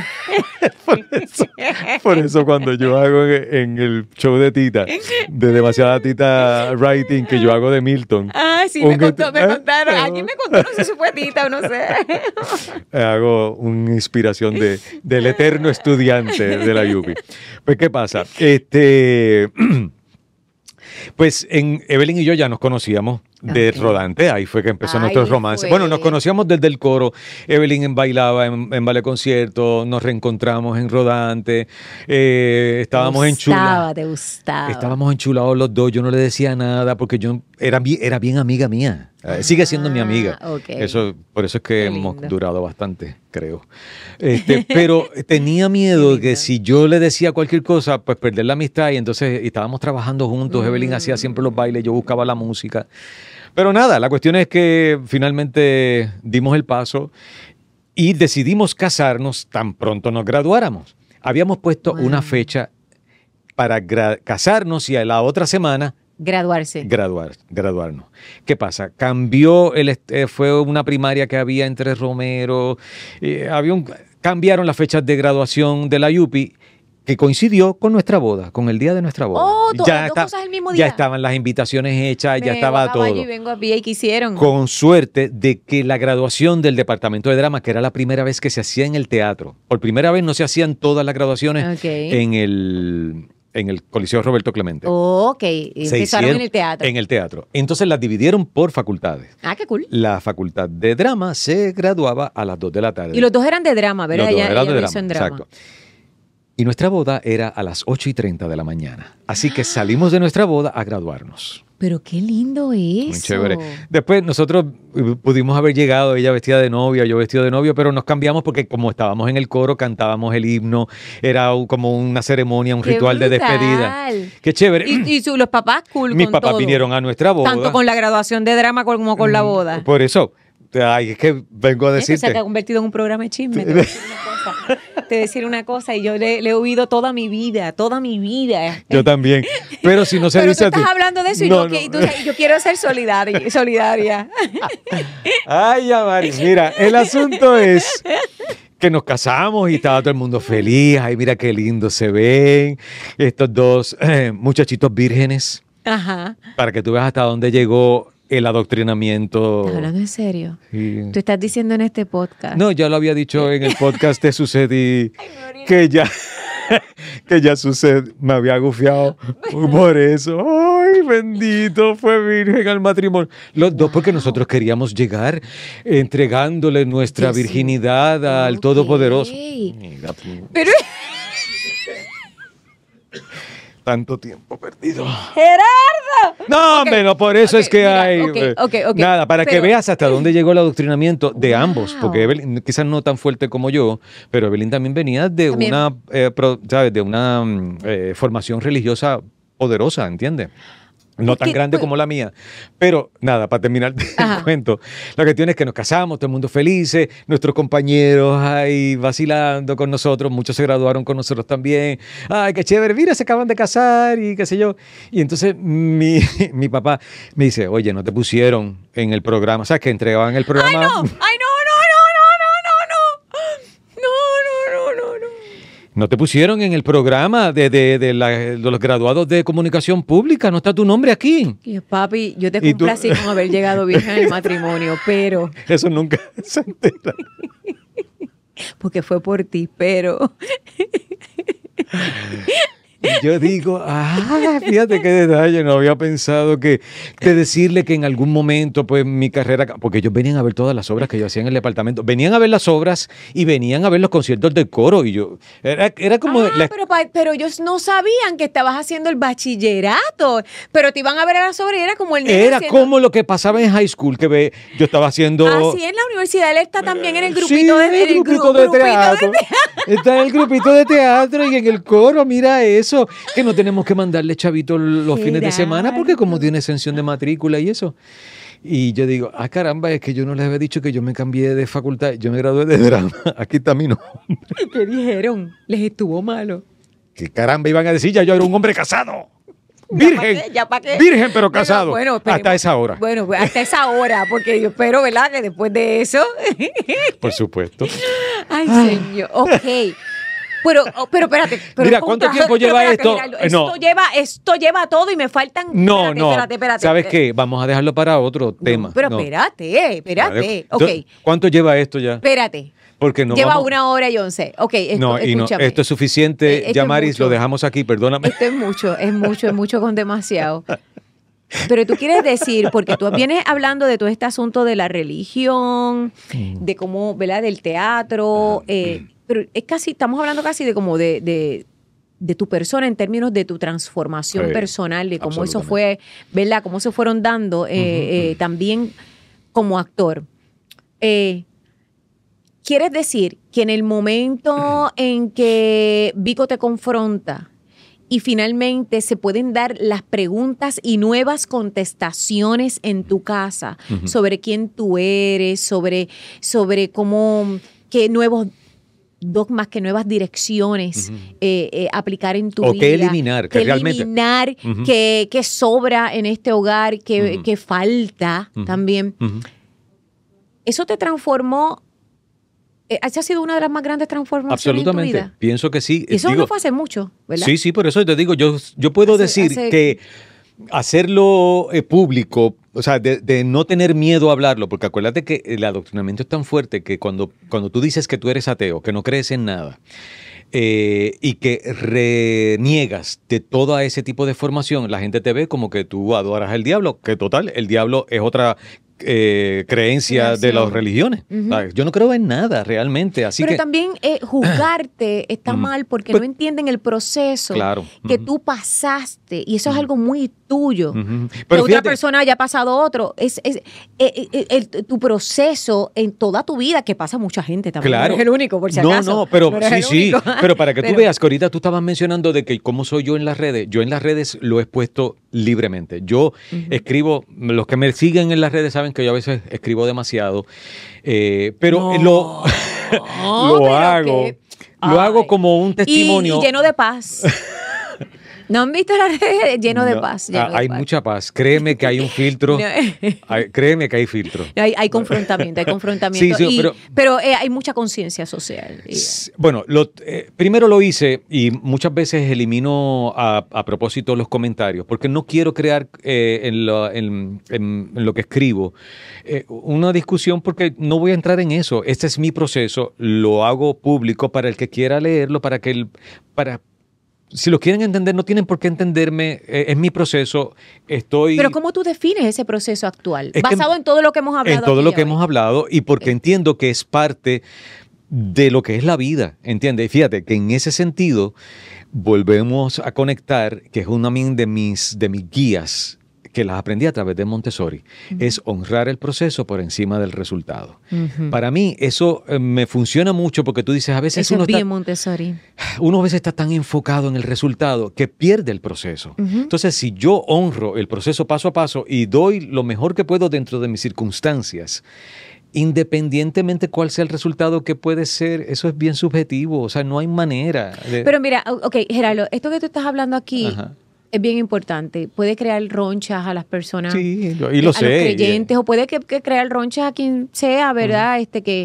Por eso cuando yo hago en el show de Tita, de demasiada Tita writing que yo hago de Milton. Ah, sí, me contaron. Aquí me contaron, no sé si fue Tita o no sé. Hago una inspiración del eterno estudiante de la UPI. Pues, ¿qué pasa? Pues Evelyn y yo ya nos conocíamos de Rodante, ahí fue que empezó nuestro romance. Bueno, nos conocíamos desde el coro. Evelyn bailaba en ballet concierto, nos reencontramos en Rodante, estábamos enchulados. Te gustaba. Estábamos enchulados los dos, yo no le decía nada porque yo era bien amiga mía. Sigue siendo mi amiga. Okay. Por eso es que Qué hemos lindo. durado bastante, creo. Pero tenía miedo que si yo le decía cualquier cosa, pues perder la amistad. Y entonces estábamos trabajando juntos. Evelyn hacía siempre los bailes, yo buscaba la música. Pero nada, la cuestión es que finalmente dimos el paso y decidimos casarnos tan pronto nos graduáramos. Habíamos puesto una fecha para casarnos y a la otra semana Graduarnos. ¿Qué pasa? Cambió, fue una primaria que había entre Romero, cambiaron las fechas de graduación de la UPI, que coincidió con nuestra boda, con el día de nuestra boda. Oh, dos cosas el mismo día. Ya estaban las invitaciones hechas, ya estaba todo. Y vengo a pie y quisieron. Con suerte de que la graduación del departamento de drama, que era la primera vez que se hacía en el teatro, por primera vez no se hacían todas las graduaciones en el Coliseo Roberto Clemente. Oh, ok. Empezaron en el teatro. En el teatro. Entonces las dividieron por facultades. Ah, qué cool. La facultad de drama se graduaba a las 2 de la tarde. Y los dos eran de drama, ¿verdad? Los dos eran de drama, drama. exacto. Y nuestra boda era a las 8:30 de la mañana. Así que salimos de nuestra boda a graduarnos. Pero qué lindo eso. Muy chévere. Después nosotros pudimos haber llegado, ella vestida de novia, yo vestido de novio, pero nos cambiamos porque como estábamos en el coro, cantábamos el himno, era como una ceremonia, un ritual de despedida. Qué chévere. Y los papás cool Mis con papás todo. vinieron a nuestra boda. Tanto con la graduación de drama como con la boda. Por eso, ay, es que vengo a decirte. Se ha convertido en un programa de chisme. Te voy a decir una cosa, y yo le he oído toda mi vida. Yo también. Pero si no se pero dice tú estás hablando de eso y yo quiero ser solidaria. Ay, Yamaris, mira, el asunto es que nos casamos y estaba todo el mundo feliz. Ay, mira qué lindo se ven estos dos muchachitos vírgenes. Ajá. Para que tú veas hasta dónde llegó el adoctrinamiento. ¿Estás hablando en serio? Sí. ¿Tú estás diciendo en este podcast? No, ya lo había dicho en el podcast de Suced que ya Suced me había gufiado por eso. Ay, bendito, fue virgen al matrimonio. Los dos, porque nosotros queríamos llegar entregándole nuestra virginidad al Todopoderoso. Mira, pero... tanto tiempo perdido. ¡Gerardo! No, hombre, no, por eso es que mira, hay... Nada, para que veas hasta dónde llegó el adoctrinamiento de ambos, porque Evelyn, quizás no tan fuerte como yo, pero Evelyn también venía de una, ¿sabes? De una formación religiosa poderosa, ¿entiendes? No tan grande como la mía. Pero nada, para terminar el cuento, lo que tiene es que nos casamos, todo el mundo felices, nuestros compañeros ahí vacilando con nosotros, muchos se graduaron con nosotros también. Ay, qué chévere, mira, se acaban de casar y qué sé yo. Y entonces mi papá me dice, oye, no te pusieron en el programa, ¿sabes? Que entregaban el programa. ¡Ay, no! ¡Ay, no! No te pusieron en el programa de los graduados de comunicación pública, no está tu nombre aquí. Y papi, yo te complací con haber llegado virgen en el matrimonio, pero... Eso nunca se entera. Porque fue por ti, pero... Yo digo, fíjate qué detalle, no había pensado que de decirle que en algún momento, pues mi carrera, porque ellos venían a ver todas las obras que yo hacía en el departamento, venían a ver las obras y venían a ver los conciertos del coro y yo, era como... Pero ellos no sabían que estabas haciendo el bachillerato, pero te iban a ver a las obras y era como el niño era haciendo... como lo que pasaba en high school, que yo estaba haciendo... Así en la universidad, él está también en el grupito, sí, de teatro. Está en el grupito de teatro y en el coro, mira eso, que no tenemos que mandarle chavitos los fines de semana porque como tiene exención de matrícula y eso. Y yo digo, caramba, es que yo no les había dicho que yo me cambié de facultad, yo me gradué de drama, aquí está mi nombre. ¿Qué dijeron? Les estuvo malo. ¿Qué caramba iban a decir? Ya yo era un hombre casado. Virgen, ¿Ya pa' qué? Virgen pero casado, bueno, hasta esa hora. Bueno, pues hasta esa hora, porque yo espero, ¿verdad? Que después de eso... Por supuesto. Ay, señor, ok. Pero espérate. Mira, ¿cuánto tiempo lleva esto? Gerardo, esto lleva todo y me faltan... Espérate. ¿Sabes qué? Vamos a dejarlo para otro tema. Pero espérate. Ok. ¿Cuánto lleva esto ya? Espérate. Porque no lleva vamos... 1 hora y 11. Ok, escúchame. Esto es suficiente. Yamaris, lo dejamos aquí, perdóname. Esto es mucho con demasiado. Pero tú quieres decir, porque tú vienes hablando de todo este asunto de la religión, de cómo, ¿verdad? Del teatro, pero estamos hablando casi de como de tu persona en términos de tu transformación personal, de cómo eso fue, ¿verdad? Cómo se fueron dando también como actor. ¿Quieres decir que en el momento en que Vico te confronta y finalmente se pueden dar las preguntas y nuevas contestaciones en tu casa sobre quién tú eres, sobre cómo, qué nuevos dogmas, qué nuevas direcciones aplicar en tu vida. O vida. qué eliminar. Qué eliminar, qué sobra en este hogar, qué falta también. Eso te transformó. ¿Esa ha sido una de las más grandes transformaciones en tu vida? Absolutamente. Pienso que sí. Y eso no fue hace mucho, ¿verdad? Sí, por eso te digo, yo puedo decir que hacerlo público, o sea, de no tener miedo a hablarlo, porque acuérdate que el adoctrinamiento es tan fuerte que cuando tú dices que tú eres ateo, que no crees en nada, y que reniegas de todo ese tipo de formación, la gente te ve como que tú adoras al diablo, que total, el diablo es otra creencia de las religiones. Yo no creo en nada realmente. Pero también juzgarte está mal porque no entienden el proceso que tú pasaste y eso es algo muy tuyo. Pero que otra persona haya pasado otro. Es tu proceso en toda tu vida, que pasa mucha gente también. Claro. No eres el único, por si acaso. Pero sí. Pero para que tú veas que ahorita tú estabas mencionando de que cómo soy yo en las redes. Yo en las redes lo he expuesto libremente. Yo escribo, los que me siguen en las redes saben que yo a veces escribo demasiado, pero lo hago como un testimonio. Y lleno de paz. ¿No han visto las redes? Lleno de paz. Hay mucha paz. Créeme que hay un filtro. Créeme que hay filtro. Hay confrontamiento, Sí, pero hay mucha conciencia social. Bueno, primero lo hice y muchas veces elimino a propósito los comentarios porque no quiero crear en lo que escribo una discusión porque no voy a entrar en eso. Este es mi proceso, lo hago público para el que quiera leerlo, si lo quieren entender, no tienen por qué entenderme. Es mi proceso. Pero ¿cómo tú defines ese proceso actual? Basado en todo lo que hemos hablado. En todo lo que hemos hablado y porque entiendo que es parte de lo que es la vida. ¿Entiendes? Fíjate que en ese sentido volvemos a conectar, que es una de mis guías, que las aprendí a través de Montessori, es honrar el proceso por encima del resultado. Para mí eso me funciona mucho porque tú dices, a veces Montessori. Uno a veces está tan enfocado en el resultado que pierde el proceso. Entonces, si yo honro el proceso paso a paso y doy lo mejor que puedo dentro de mis circunstancias, independientemente cuál sea el resultado que puede ser, eso es bien subjetivo, o sea, no hay manera de... Pero mira, Gerardo, esto que tú estás hablando aquí... es bien importante. Puede crear ronchas a las personas, y lo a sé, los creyentes, o puede que crear ronchas a quien sea, ¿verdad?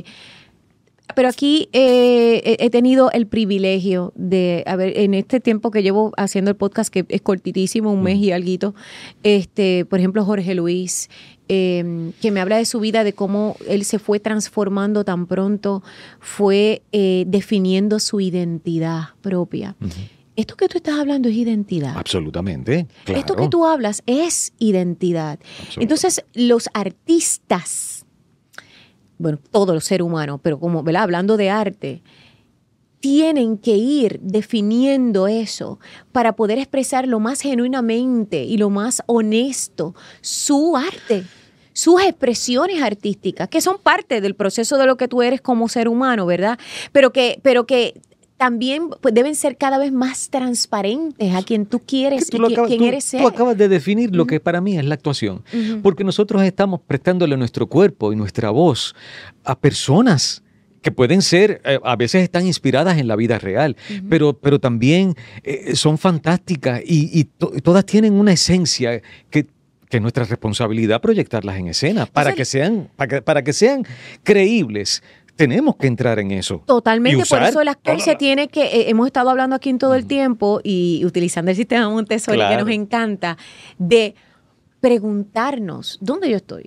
Pero aquí he tenido el privilegio de, en este tiempo que llevo haciendo el podcast, que es cortitísimo, un mes y alguito, por ejemplo, Jorge Luis, que me habla de su vida, de cómo él se fue transformando tan pronto, fue definiendo su identidad propia. Esto que tú estás hablando es identidad. Absolutamente, claro. Esto que tú hablas es identidad. Entonces, los artistas, bueno, todo el ser humano, pero como, ¿verdad? Hablando de arte, tienen que ir definiendo eso para poder expresar lo más genuinamente y lo más honesto su arte, sus expresiones artísticas, que son parte del proceso de lo que tú eres como ser humano, ¿verdad? Pero que también pues, deben ser cada vez más transparentes a quien tú quieres quien eres ser. Tú acabas de definir lo que para mí es la actuación. Porque nosotros estamos prestándole nuestro cuerpo y nuestra voz a personas que pueden ser, a veces están inspiradas en la vida real, pero también son fantásticas y todas tienen una esencia que es nuestra responsabilidad proyectarlas en escena para que sean creíbles. Tenemos que entrar en eso. Totalmente, por eso el actor se tiene que, hemos estado hablando aquí en todo el tiempo y utilizando el sistema Montessori que nos encanta, de preguntarnos, ¿dónde yo estoy?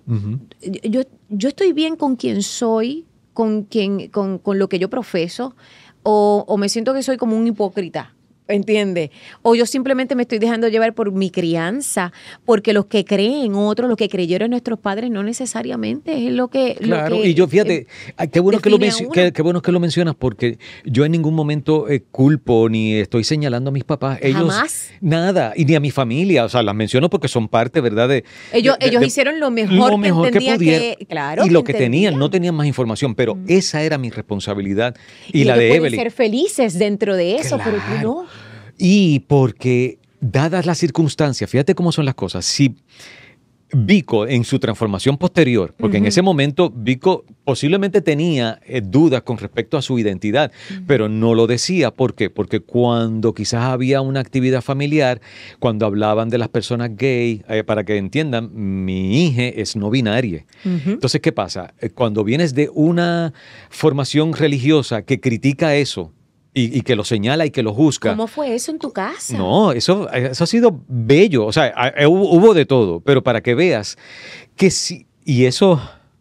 Yo estoy bien con quien soy, con lo que yo profeso, o me siento que soy como un hipócrita. ¿Entiendes? O yo simplemente me estoy dejando llevar por mi crianza, porque los que creen otros, los que creyeron nuestros padres, no necesariamente es lo que... Claro, y yo fíjate, qué bueno que lo mencionas, porque yo en ningún momento culpo ni estoy señalando a mis papás. Ellos, jamás. Nada, y ni a mi familia, o sea, las menciono porque son parte, ¿verdad? Ellos hicieron lo mejor que pudieron. Claro, y lo que tenían, no tenían más información, pero esa era mi responsabilidad y la de Evelyn. Pueden ser felices dentro de eso, pero tú no. Y porque, dadas las circunstancias, fíjate cómo son las cosas, si Vico, en su transformación posterior, porque en ese momento Vico posiblemente tenía dudas con respecto a su identidad, pero no lo decía. ¿Por qué? Porque cuando quizás había una actividad familiar, cuando hablaban de las personas gay, para que entiendan, mi hija es no binaria. Entonces, ¿qué pasa? Cuando vienes de una formación religiosa que critica eso, y que lo señala y que lo juzga. ¿Cómo fue eso en tu casa? No, eso ha sido bello. O sea, hubo de todo. Pero para que veas que sí. Y eso,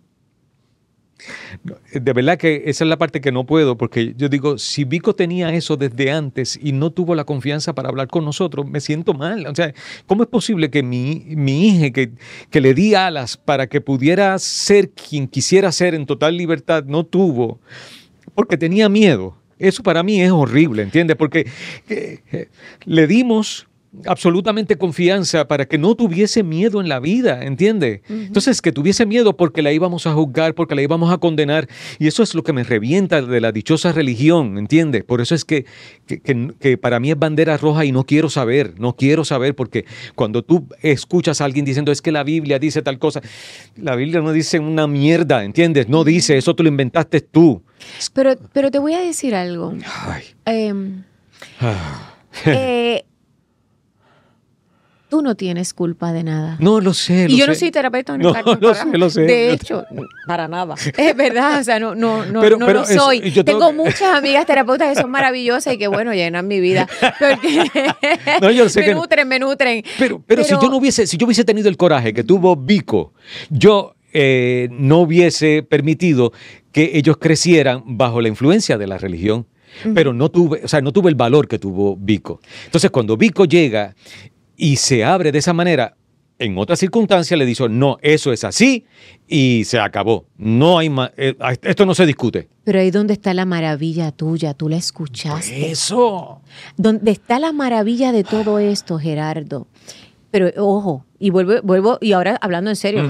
de verdad que esa es la parte que no puedo, porque yo digo, si Vico tenía eso desde antes y no tuvo la confianza para hablar con nosotros, me siento mal. O sea, ¿cómo es posible que mi hija, que le di alas para que pudiera ser quien quisiera ser en total libertad, no tuvo? Porque tenía miedo. Eso para mí es horrible, ¿entiendes? Porque le dimos absolutamente confianza para que no tuviese miedo en la vida, ¿entiendes? Entonces, que tuviese miedo porque la íbamos a juzgar, porque la íbamos a condenar, y eso es lo que me revienta de la dichosa religión, ¿entiendes? Por eso es que para mí es bandera roja y no quiero saber, porque cuando tú escuchas a alguien diciendo es que la Biblia dice tal cosa, la Biblia no dice una mierda, ¿entiendes? No dice, eso tú lo inventaste tú. Pero te voy a decir algo. Tú no tienes culpa de nada. No, lo sé. Y yo no soy terapeuta. No, lo sé. De hecho, para nada. Es verdad, o sea, no lo soy. Tengo muchas amigas terapeutas que son maravillosas y que, bueno, llenan mi vida. Porque no, yo sé me nutren. Pero si yo hubiese tenido el coraje que tuvo Vico, yo no hubiese permitido que ellos crecieran bajo la influencia de la religión. Pero no tuve el valor que tuvo Vico. Entonces, cuando Vico llega y se abre de esa manera, en otras circunstancias le dice, no, eso es así y se acabó. No hay más, esto no se discute. Pero ahí donde está la maravilla tuya, tú la escuchaste. Eso. Donde está la maravilla de todo esto, Gerardo. Pero ojo, y vuelvo, y ahora hablando en serio,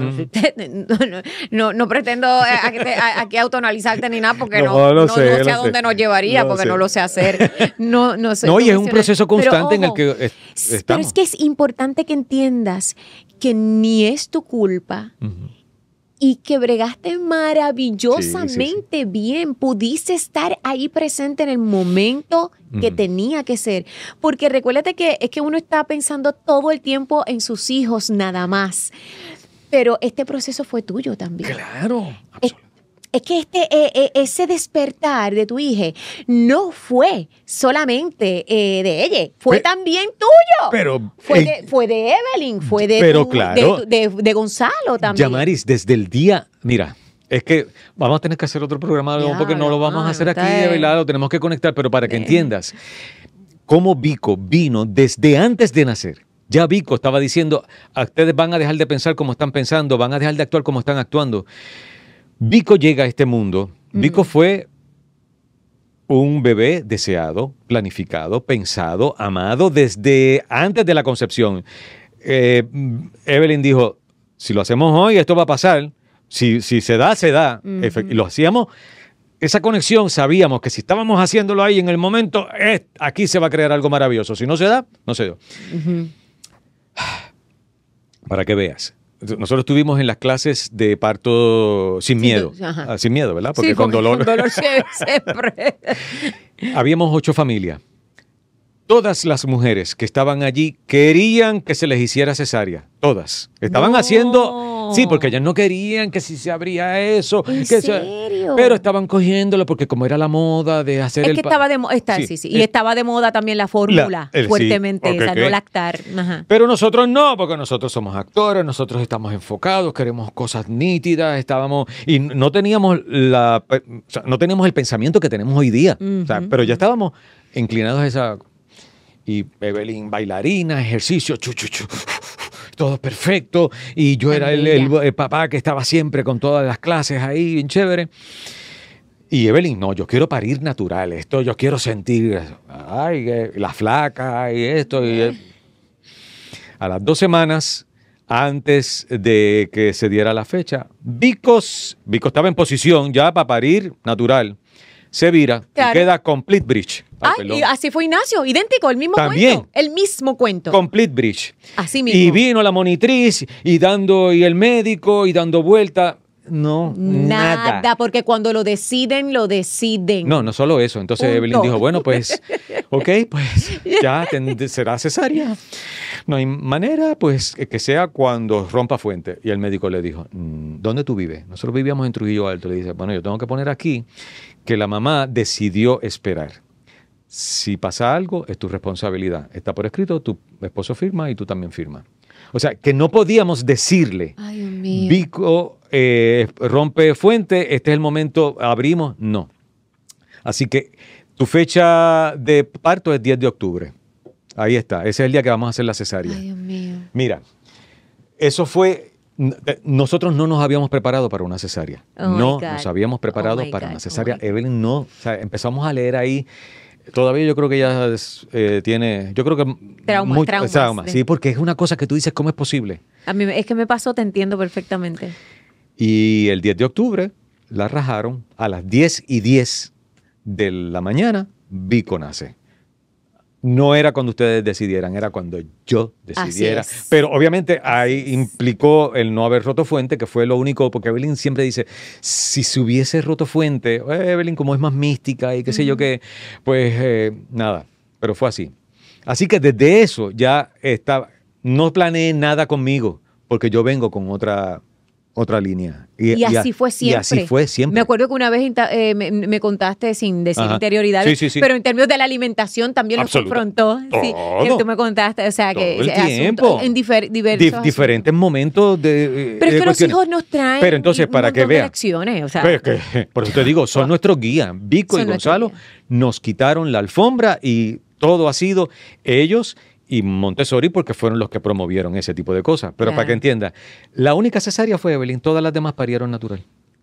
no pretendo aquí autoanalizarte ni nada, porque no sé a dónde nos llevaría, porque no lo sé hacer. No sé. No, y es un proceso constante en el que estamos. Pero es que es importante que entiendas que ni es tu culpa. Y que bregaste maravillosamente bien. Pudiste estar ahí presente en el momento que tenía que ser. Porque recuérdate que es que uno está pensando todo el tiempo en sus hijos nada más. Pero este proceso fue tuyo también. Claro. Es que ese despertar de tu hija no fue solamente de ella, fue también tuyo. Pero fue de Evelyn, fue de Gonzalo también. Yamaris, desde el día, mira, es que vamos a tener que hacer otro programa, porque no lo vamos a hacer aquí de velado, lo tenemos que conectar, pero para que entiendas cómo Vico vino desde antes de nacer. Ya Vico estaba diciendo, ustedes van a dejar de pensar como están pensando, van a dejar de actuar como están actuando. Vico llega a este mundo. Vico fue un bebé deseado, planificado, pensado, amado desde antes de la concepción. Evelyn dijo, si lo hacemos hoy, esto va a pasar. Si se da, se da. Y lo hacíamos. Esa conexión, sabíamos que si estábamos haciéndolo ahí en el momento, aquí se va a crear algo maravilloso. Si no se da, no se dio. Para que veas. Nosotros estuvimos en las clases de parto sin miedo. Sin miedo, ¿verdad? Porque con dolor. Con dolor siempre. Habíamos 8 familias. Todas las mujeres que estaban allí querían que se les hiciera cesárea. Todas. Estaban haciendo... Sí, porque ellas no querían que si se abría eso. ¿En serio? Pero estaban cogiéndolo porque como era la moda de hacer que estaba de moda. Y estaba de moda también la fórmula fuertemente, no lactar. Ajá. Pero nosotros no, porque nosotros somos actores, nosotros estamos enfocados, queremos cosas nítidas, y no teníamos no teníamos el pensamiento que tenemos hoy día. Pero ya estábamos inclinados a esa... Y Evelyn bailarina, ejercicio, todo perfecto. Y yo era el papá que estaba siempre con todas las clases ahí, bien chévere. Y Evelyn, no, yo quiero parir natural, yo quiero sentir, la flaca y esto. A las 2 semanas, antes de que se diera la fecha, Vico estaba en posición ya para parir natural. se vira Claro. y queda complete bridge. Y así fue Ignacio, idéntico, el mismo También. cuento. El mismo cuento. Complete bridge. Así mismo. Y vino la monitriz y el médico y dando vuelta. No, nada. Porque cuando lo deciden, lo deciden. No solo eso. Entonces Punto. Evelyn dijo, bueno, pues, ok, pues ya será cesárea. No hay manera, pues, que sea cuando rompa fuente. Y el médico le dijo, ¿dónde tú vives? Nosotros vivíamos en Trujillo Alto. Le dice, bueno, yo tengo que poner aquí que la mamá decidió esperar. Si pasa algo, es tu responsabilidad. Está por escrito, tu esposo firma y tú también firmas. O sea, que no podíamos decirle, Ay, Dios mío. Vico rompe fuente, este es el momento, abrimos. No. Así que tu fecha de parto es 10 de octubre. Ahí está. Ese es el día que vamos a hacer la cesárea. Ay, Dios mío. Mira, eso fue... Nosotros no nos habíamos preparado para una cesárea. Oh my No God. nos habíamos preparado Oh my para God. una cesárea. Oh my God. Evelyn no. O sea, empezamos a leer ahí. Todavía yo creo que ella tiene... Yo creo que... Traumas. Sí, porque es una cosa que tú dices, ¿cómo es posible? A mí es que me pasó, te entiendo perfectamente. Y el 10 de octubre la rajaron a las 10:10 de la mañana. Vico nace. No era cuando ustedes decidieran, era cuando yo decidiera. Así es. Pero obviamente ahí implicó el no haber roto fuente, que fue lo único, porque Evelyn siempre dice, si se hubiese roto fuente, Evelyn como es más mística y qué sé yo qué, pues nada, pero fue así. Así que desde eso ya no planeé nada conmigo, porque yo vengo con otra línea. Y así fue siempre. Y así fue siempre. Me acuerdo que una vez me contaste sin decir Ajá. interioridades, Sí. pero en términos de la alimentación también lo confrontó. Sí, que tú me contaste, o sea, Todo que el ese tiempo. asunto en diversos diferentes momentos de pero es que los cuestiones. hijos nos traen Pero entonces, un para que montón de vea. lecciones, o sea, Pero es que, por eso te digo, son nuestros guías. Vico y Son nuestros Gonzalo guías. nos quitaron la alfombra y todo ha sido ellos y Montessori porque fueron los que promovieron ese tipo de cosas. Pero Claro. para que entienda, la única cesárea fue Evelyn, todas las demás parieron natural.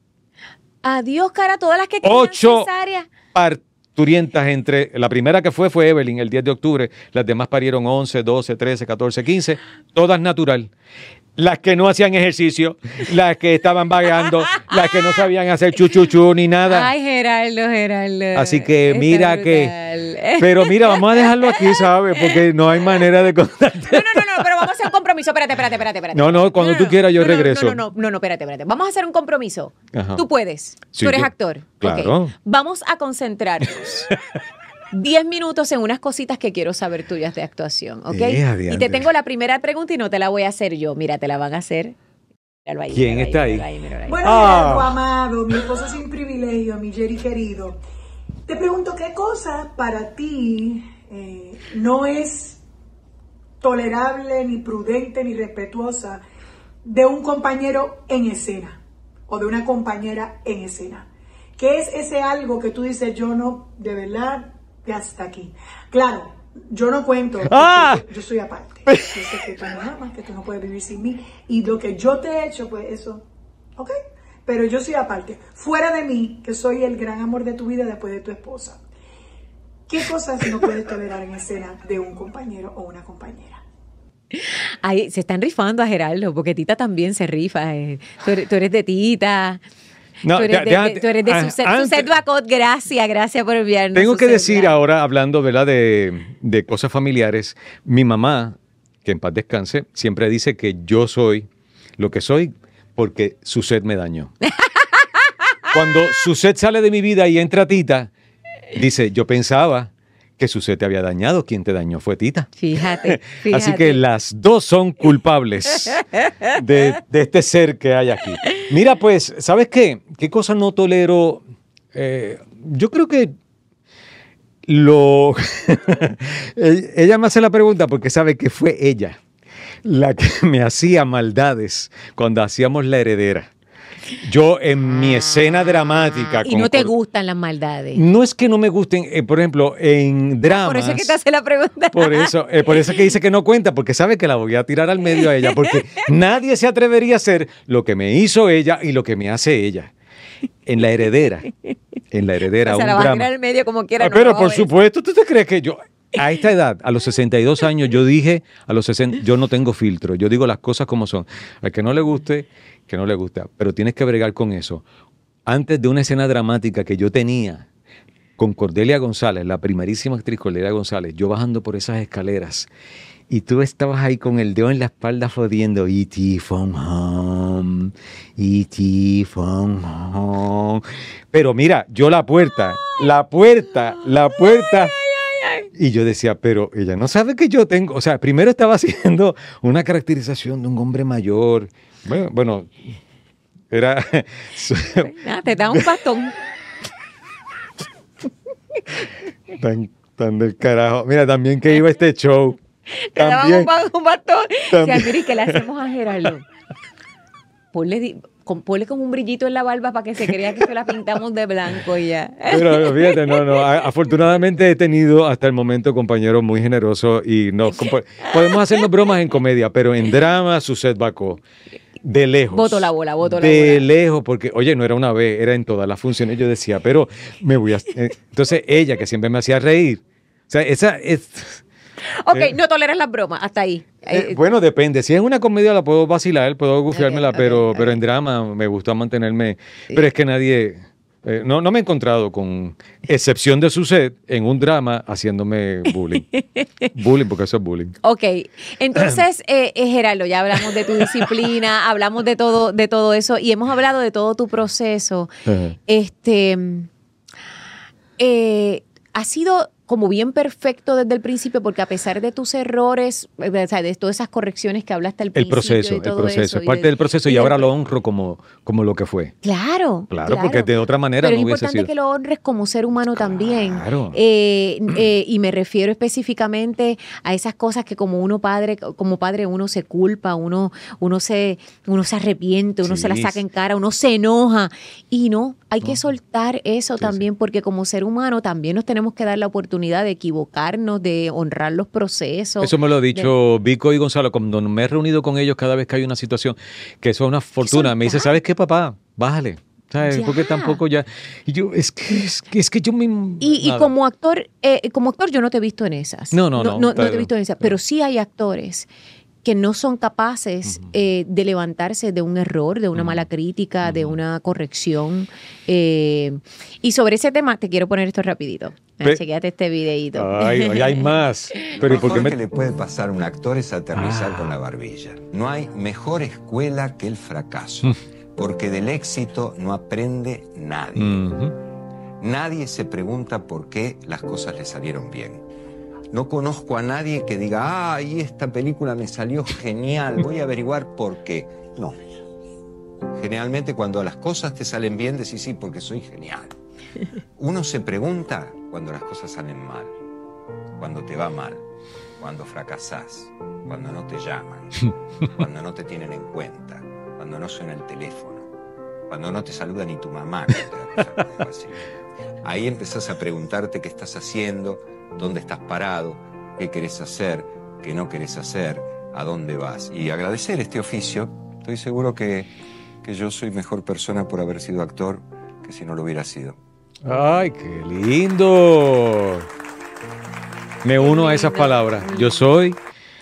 adiós, cara, todas las que querían 8 cesárea. parturientas entre, la primera que fue Evelyn el 10 de octubre, las demás parieron 11, 12, 13, 14, 15, todas natural. Las que no hacían ejercicio, las que estaban vagando, las que no sabían hacer chuchuchu ni nada. Ay, Geraldo. Así que Está mira brutal. Pero mira, vamos a dejarlo aquí, ¿sabes? Porque no hay manera de contarte. No, pero vamos a hacer un compromiso. Espérate. No, cuando tú quieras yo regreso. No, espérate. Vamos a hacer un compromiso. Ajá. Tú puedes. Sí, Tú eres yo- actor. Claro. Ok. Vamos a concentrarnos 10 minutos en unas cositas que quiero saber tuyas de actuación, ¿ok? Adiante. Y te tengo la primera pregunta y no te la voy a hacer yo. Mira, te la van a hacer. Míralo ahí, ¿Quién míralo está ahí? míralo ahí. Bueno, Gerardo amado, mi esposo sin privilegio, mi Jerry querido. Te pregunto, ¿qué cosa para ti no es tolerable, ni prudente, ni respetuosa de un compañero en escena o de una compañera en escena? ¿Qué es ese algo que tú dices, yo no, de verdad, ya hasta aquí? Claro, yo no cuento, porque ¡Ah! yo soy aparte. Yo sé que tú me amas, que tú no puedes vivir sin mí. Y lo que yo te he hecho, pues eso, ¿ok? Pero yo soy aparte. Fuera de mí, que soy el gran amor de tu vida después de tu esposa. ¿Qué cosas no puedes tolerar en escena de un compañero o una compañera? Ay, se están rifando a Geraldo, porque Tita también se rifa. Tú eres de Tita. No, tú eres de Suset. antes- Suset Bacot, gracias por enviarnos. Tengo que Suset decir Bacot. ahora, hablando, ¿verdad?, de cosas familiares, mi mamá, que en paz descanse, siempre dice que yo soy lo que soy porque Suset me dañó. Cuando Suset sale de mi vida y entra Tita, dice, yo pensaba que Suset te había dañado, quien te dañó fue Tita. Fíjate. Así que las dos son culpables de este ser que hay aquí. Mira, pues, ¿sabes qué? ¿Qué cosa no tolero? Yo creo que ella me hace la pregunta porque sabe que fue ella la que me hacía maldades cuando hacíamos La Heredera. Yo en mi escena dramática... Y no te gustan las maldades. No es que no me gusten, por ejemplo, en dramas... Por eso es que te hace la pregunta. Por eso que dice que no cuenta, porque sabe que la voy a tirar al medio a ella, porque nadie se atrevería a hacer lo que me hizo ella y lo que me hace ella. En La Heredera, O un sea, la vas a drama. tirar al medio como quiera. no Pero lo por ves. supuesto, ¿tú te crees que yo, a esta edad, a los 62 años, yo dije, a los 60, yo no tengo filtro, yo digo las cosas como son. Al que no le guste, pero tienes que bregar con eso. Antes de una escena dramática que yo tenía, con Cordelia González, la primerísima actriz Cordelia González, yo bajando por esas escaleras, y tú estabas ahí con el dedo en la espalda jodiendo, E.T. from home, E.T. from home. Pero mira, yo la puerta, y yo decía, pero ella no sabe que yo tengo, o sea, primero estaba haciendo una caracterización de un hombre mayor, bueno, era... Te da un bastón. Tan del carajo. Mira, también que iba este show. Te daban un bastón. También. O sea, mire, ¿qué le hacemos a Gerardo? Ponle como un brillito en la barba para que se crea que se la pintamos de blanco y ya. Pero fíjate, no. Afortunadamente he tenido hasta el momento compañeros muy generosos y podemos hacernos bromas en comedia, pero en drama Suzette Bacó. De lejos. Voto la bola. De lejos, porque, oye, no era una vez, era en todas las funciones. Yo decía, pero me voy a... Entonces ella, que siempre me hacía reír. O sea, esa es... Ok, no toleras las bromas, hasta ahí. Bueno, depende. Si es una comedia la puedo vacilar, puedo gufiármela, Ok. pero en drama me gusta mantenerme... Sí. Pero es que nadie... no me he encontrado, con excepción de Suzette, en un drama haciéndome bullying. Bullying, porque eso es bullying. Ok, entonces, Gerardo, ya hablamos de tu disciplina, hablamos de todo eso y hemos hablado de todo tu proceso. Ajá. Ha sido como bien perfecto desde el principio, porque a pesar de tus errores, o sea, de todas esas correcciones que hablaste al principio. El proceso, es parte del proceso y ahora lo honro como lo que fue. Claro, porque de otra manera pero no hubiese sido. Pero es importante que lo honres como ser humano también. Claro. Y me refiero específicamente a esas cosas que como padre uno se culpa, uno se arrepiente, uno se las saca en cara, uno se enoja. Y no, hay que soltar eso también, porque como ser humano también nos tenemos que dar la oportunidad de equivocarnos, de honrar los procesos. Eso me lo ha dicho Vico y Gonzalo cuando me he reunido con ellos cada vez que hay una situación, que eso es una fortuna. Me dice, ¿sabes qué, papá? Bájale. ¿Sabes? Porque tampoco ya... Y yo, es que yo me... Y como actor yo no te he visto en esas. No te he visto en esas. Pero sí hay actores que no son capaces de levantarse de un error, de una mala crítica, de una corrección. Y sobre ese tema te quiero poner esto rapidito. Chequéate este videíto. Ay, hay más. Pero Lo mejor que le puede pasar a un actor es aterrizar con la barbilla. No hay mejor escuela que el fracaso, porque del éxito no aprende nadie. Nadie se pregunta por qué las cosas le salieron bien. No conozco a nadie que diga, ay, esta película me salió genial, voy a averiguar por qué. No. Generalmente cuando las cosas te salen bien, decís sí, porque soy genial. Uno se pregunta cuando las cosas salen mal, cuando te va mal, cuando fracasás, cuando no te llaman, cuando no te tienen en cuenta, cuando no suena el teléfono, cuando no te saluda ni tu mamá. Ahí empezás a preguntarte qué estás haciendo, dónde estás parado, qué querés hacer, qué no querés hacer, a dónde vas. Y agradecer este oficio. Estoy seguro que yo soy mejor persona por haber sido actor que si no lo hubiera sido. ¡Ay, qué lindo! Me uno a esas palabras. Yo soy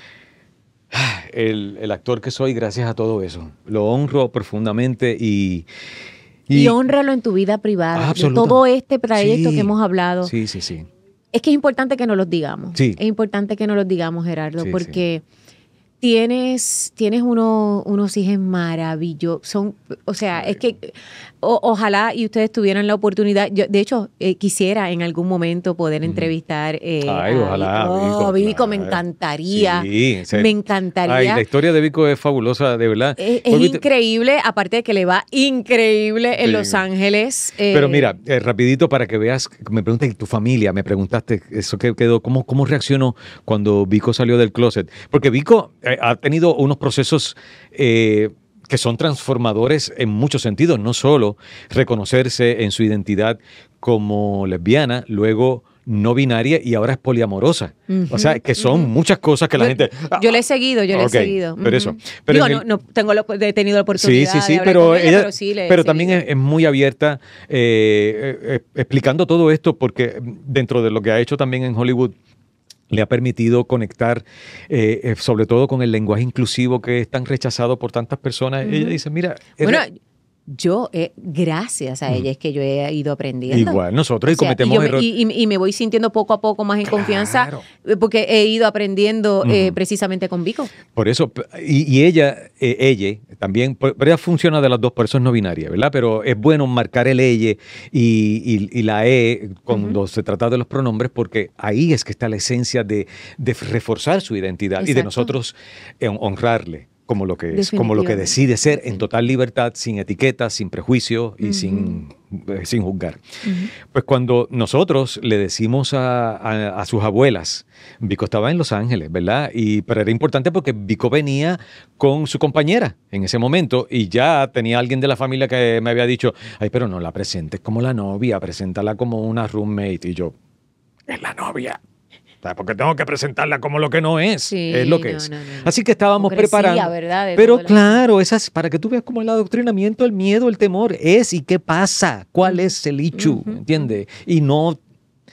el actor que soy gracias a todo eso. Lo honro profundamente y honralo en tu vida privada. De todo este trayecto que hemos hablado. Sí. Es que es importante que nos los digamos. Sí. Es importante que nos los digamos, Gerardo, porque tienes unos hijos maravillosos. O sea, es que ojalá y ustedes tuvieran la oportunidad. Yo, de hecho, quisiera en algún momento poder entrevistar ojalá, Vico, claro. me encantaría. Sí, me encantaría. Ay, la historia de Vico es fabulosa, de verdad. Es increíble, aparte de que le va increíble en Los Ángeles. Pero mira, rapidito para que veas, me preguntaste tu familia, me preguntaste eso que quedó, ¿cómo reaccionó cuando Vico salió del closet? Porque Vico ha tenido unos procesos que son transformadores en muchos sentidos, no solo reconocerse en su identidad como lesbiana, luego no binaria y ahora es poliamorosa. O sea, que son muchas cosas que la gente... Yo le he seguido, le he seguido. Pero eso. Pero he tenido la oportunidad de hablar pero con ella, ella, pero también es muy abierta explicando todo esto, porque dentro de lo que ha hecho también en Hollywood, le ha permitido conectar sobre todo con el lenguaje inclusivo que es tan rechazado por tantas personas. Ella dice, mira... yo, gracias a ella es que yo he ido aprendiendo. Igual nosotros, O sea, cometemos errores. y me voy sintiendo poco a poco más en confianza porque he ido aprendiendo precisamente con Vico. Por eso, y ella también, pero ella funciona de las dos, por eso es no binaria, ¿verdad? Pero es bueno marcar el ella y la cuando se trata de los pronombres, porque ahí es que está la esencia de reforzar su identidad y de nosotros honrarle como lo que es, como lo que decide ser en total libertad, sin etiquetas, sin prejuicios y sin juzgar. Pues cuando nosotros le decimos a sus abuelas, Vico estaba en Los Ángeles, ¿verdad? Pero era importante porque Vico venía con su compañera en ese momento y ya tenía alguien de la familia que me había dicho, ay, pero no la presentes como la novia, preséntala como una roommate. Y yo, es la novia. Porque tengo que presentarla como lo que no es. Sí, es lo que es. No. Así que estábamos preparando. ¿Verdad? Pero claro, para que tú veas cómo el adoctrinamiento, el miedo, el temor es y qué pasa, cuál es el ichu, ¿entiendes? Y no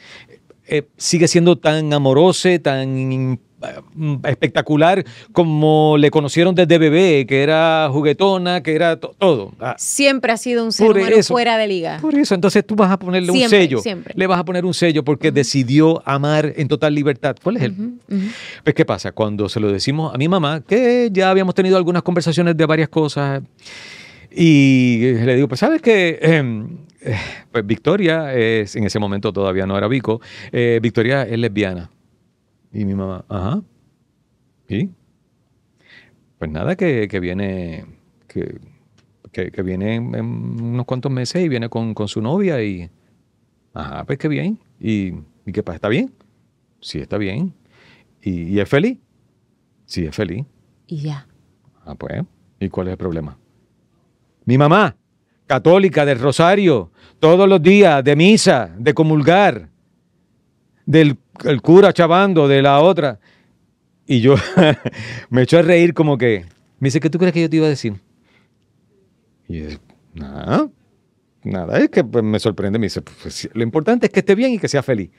sigue siendo tan amoroso, tan espectacular como le conocieron desde bebé, que era juguetona, que era todo. Siempre ha sido un ser humano fuera de liga. Por eso, entonces tú vas a ponerle un sello. Siempre. Le vas a poner un sello porque decidió amar en total libertad. ¿Cuál es él? Pues, ¿qué pasa? Cuando se lo decimos a mi mamá, que ya habíamos tenido algunas conversaciones de varias cosas, y le digo, pues, ¿sabes qué? Pues Victoria, en ese momento todavía no era Vico, Victoria es lesbiana. Y mi mamá, ajá. ¿Y? Pues nada, que viene que viene en unos cuantos meses y viene con su novia y... Ajá, pues qué bien. ¿Y qué pasa? ¿Está bien? Sí, está bien. ¿Y es feliz? Sí, es feliz. Y ya. Ah, pues. ¿Y cuál es el problema? Mi mamá, católica, del rosario, todos los días, de misa, de comulgar, del el cura chavando, de la otra. Y yo me echó a reír como que, me dice, ¿qué tú crees que yo te iba a decir? Y yo, nada, es que pues, me sorprende. Me dice, pues, lo importante es que esté bien y que sea feliz.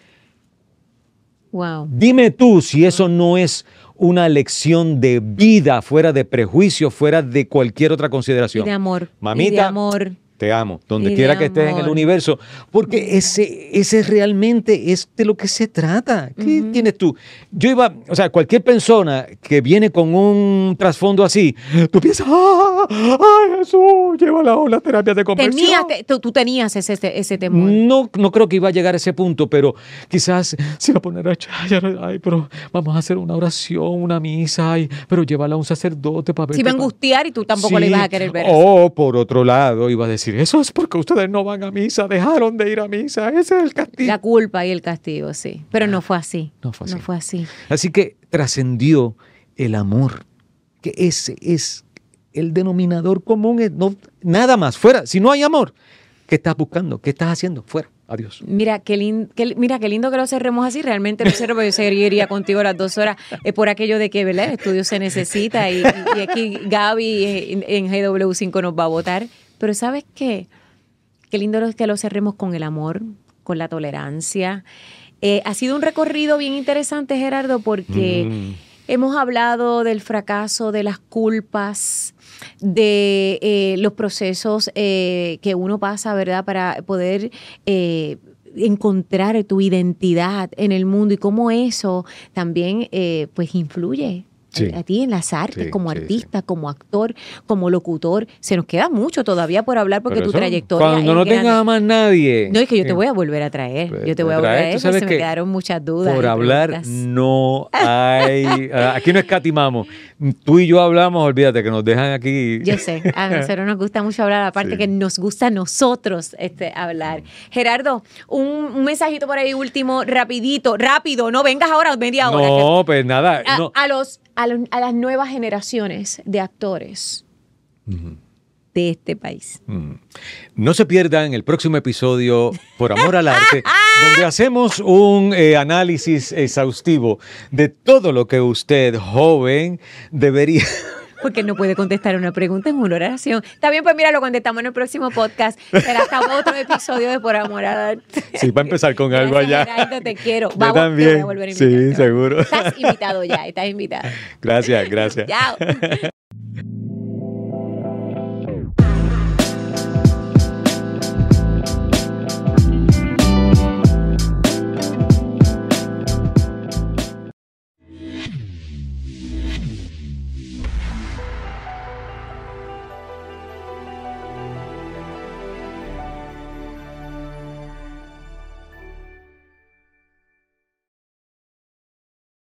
Wow. Dime tú si eso no es una lección de vida, fuera de prejuicio, fuera de cualquier otra consideración. Y de amor. Mamita, y de amor. Te amo, donde quiera que estés en el universo, porque ese realmente es de lo que se trata. ¿Qué tienes tú? Cualquier persona que viene con un trasfondo así, tú piensas, ¡ay, Jesús, llévala a una terapia de conversión! Tú tenías ese temor. No creo que iba a llegar a ese punto, pero quizás se va a poner a echar, ay, pero vamos a hacer una oración, una misa, ay, pero llévala a un sacerdote para ver. Se iba a angustiar y tú tampoco le ibas a querer ver. O por otro lado, iba a decir, eso es porque ustedes no van a misa, dejaron de ir a misa, ese es el castigo. La culpa y el castigo, sí. Pero no fue así. No fue así. así. Así que trascendió el amor, que ese es el denominador común. Nada más, fuera. Si no hay amor, ¿qué estás buscando? ¿Qué estás haciendo? Fuera. Adiós. Mira, qué lindo que lo cerremos así. Realmente lo cerro, porque yo seguiría contigo las 2 horas. Es por aquello de que, ¿verdad? El estudio se necesita y aquí Gaby en GW5 nos va a votar. Pero ¿sabes qué? Qué lindo es que lo cerremos con el amor, con la tolerancia. Ha sido un recorrido bien interesante, Gerardo, porque hemos hablado del fracaso, de las culpas, de los procesos que uno pasa, ¿verdad? Para poder encontrar tu identidad en el mundo y cómo eso también pues influye. Sí. A ti en las artes, como artista, como actor, como locutor. Se nos queda mucho todavía por hablar porque tu trayectoria cuando no tengas a más nadie. No, es que yo te voy a volver a traer. Yo te voy a volver a traer porque se me quedaron muchas dudas. Por hablar no hay... Aquí no escatimamos. Tú y yo hablamos, olvídate que nos dejan aquí. Yo sé, a nosotros nos gusta mucho hablar, aparte que nos gusta a nosotros hablar. Gerardo, un mensajito por ahí último, rápido, no vengas ahora media hora. No, pues nada. A las nuevas generaciones de actores de este país. No se pierdan el próximo episodio Por Amor al Arte, donde hacemos un análisis exhaustivo de todo lo que usted, joven, debería... Porque no puede contestar una pregunta en una oración. Está bien, pues mira, lo contestamos en el próximo podcast. Será hasta otro episodio de Por Amor al Arte. Sí, va a empezar con algo allá. Gerardo, te quiero. Yo también. Te voy a volver a invitar. Sí, seguro. Estás invitado ya, estás invitado. Gracias. Chao.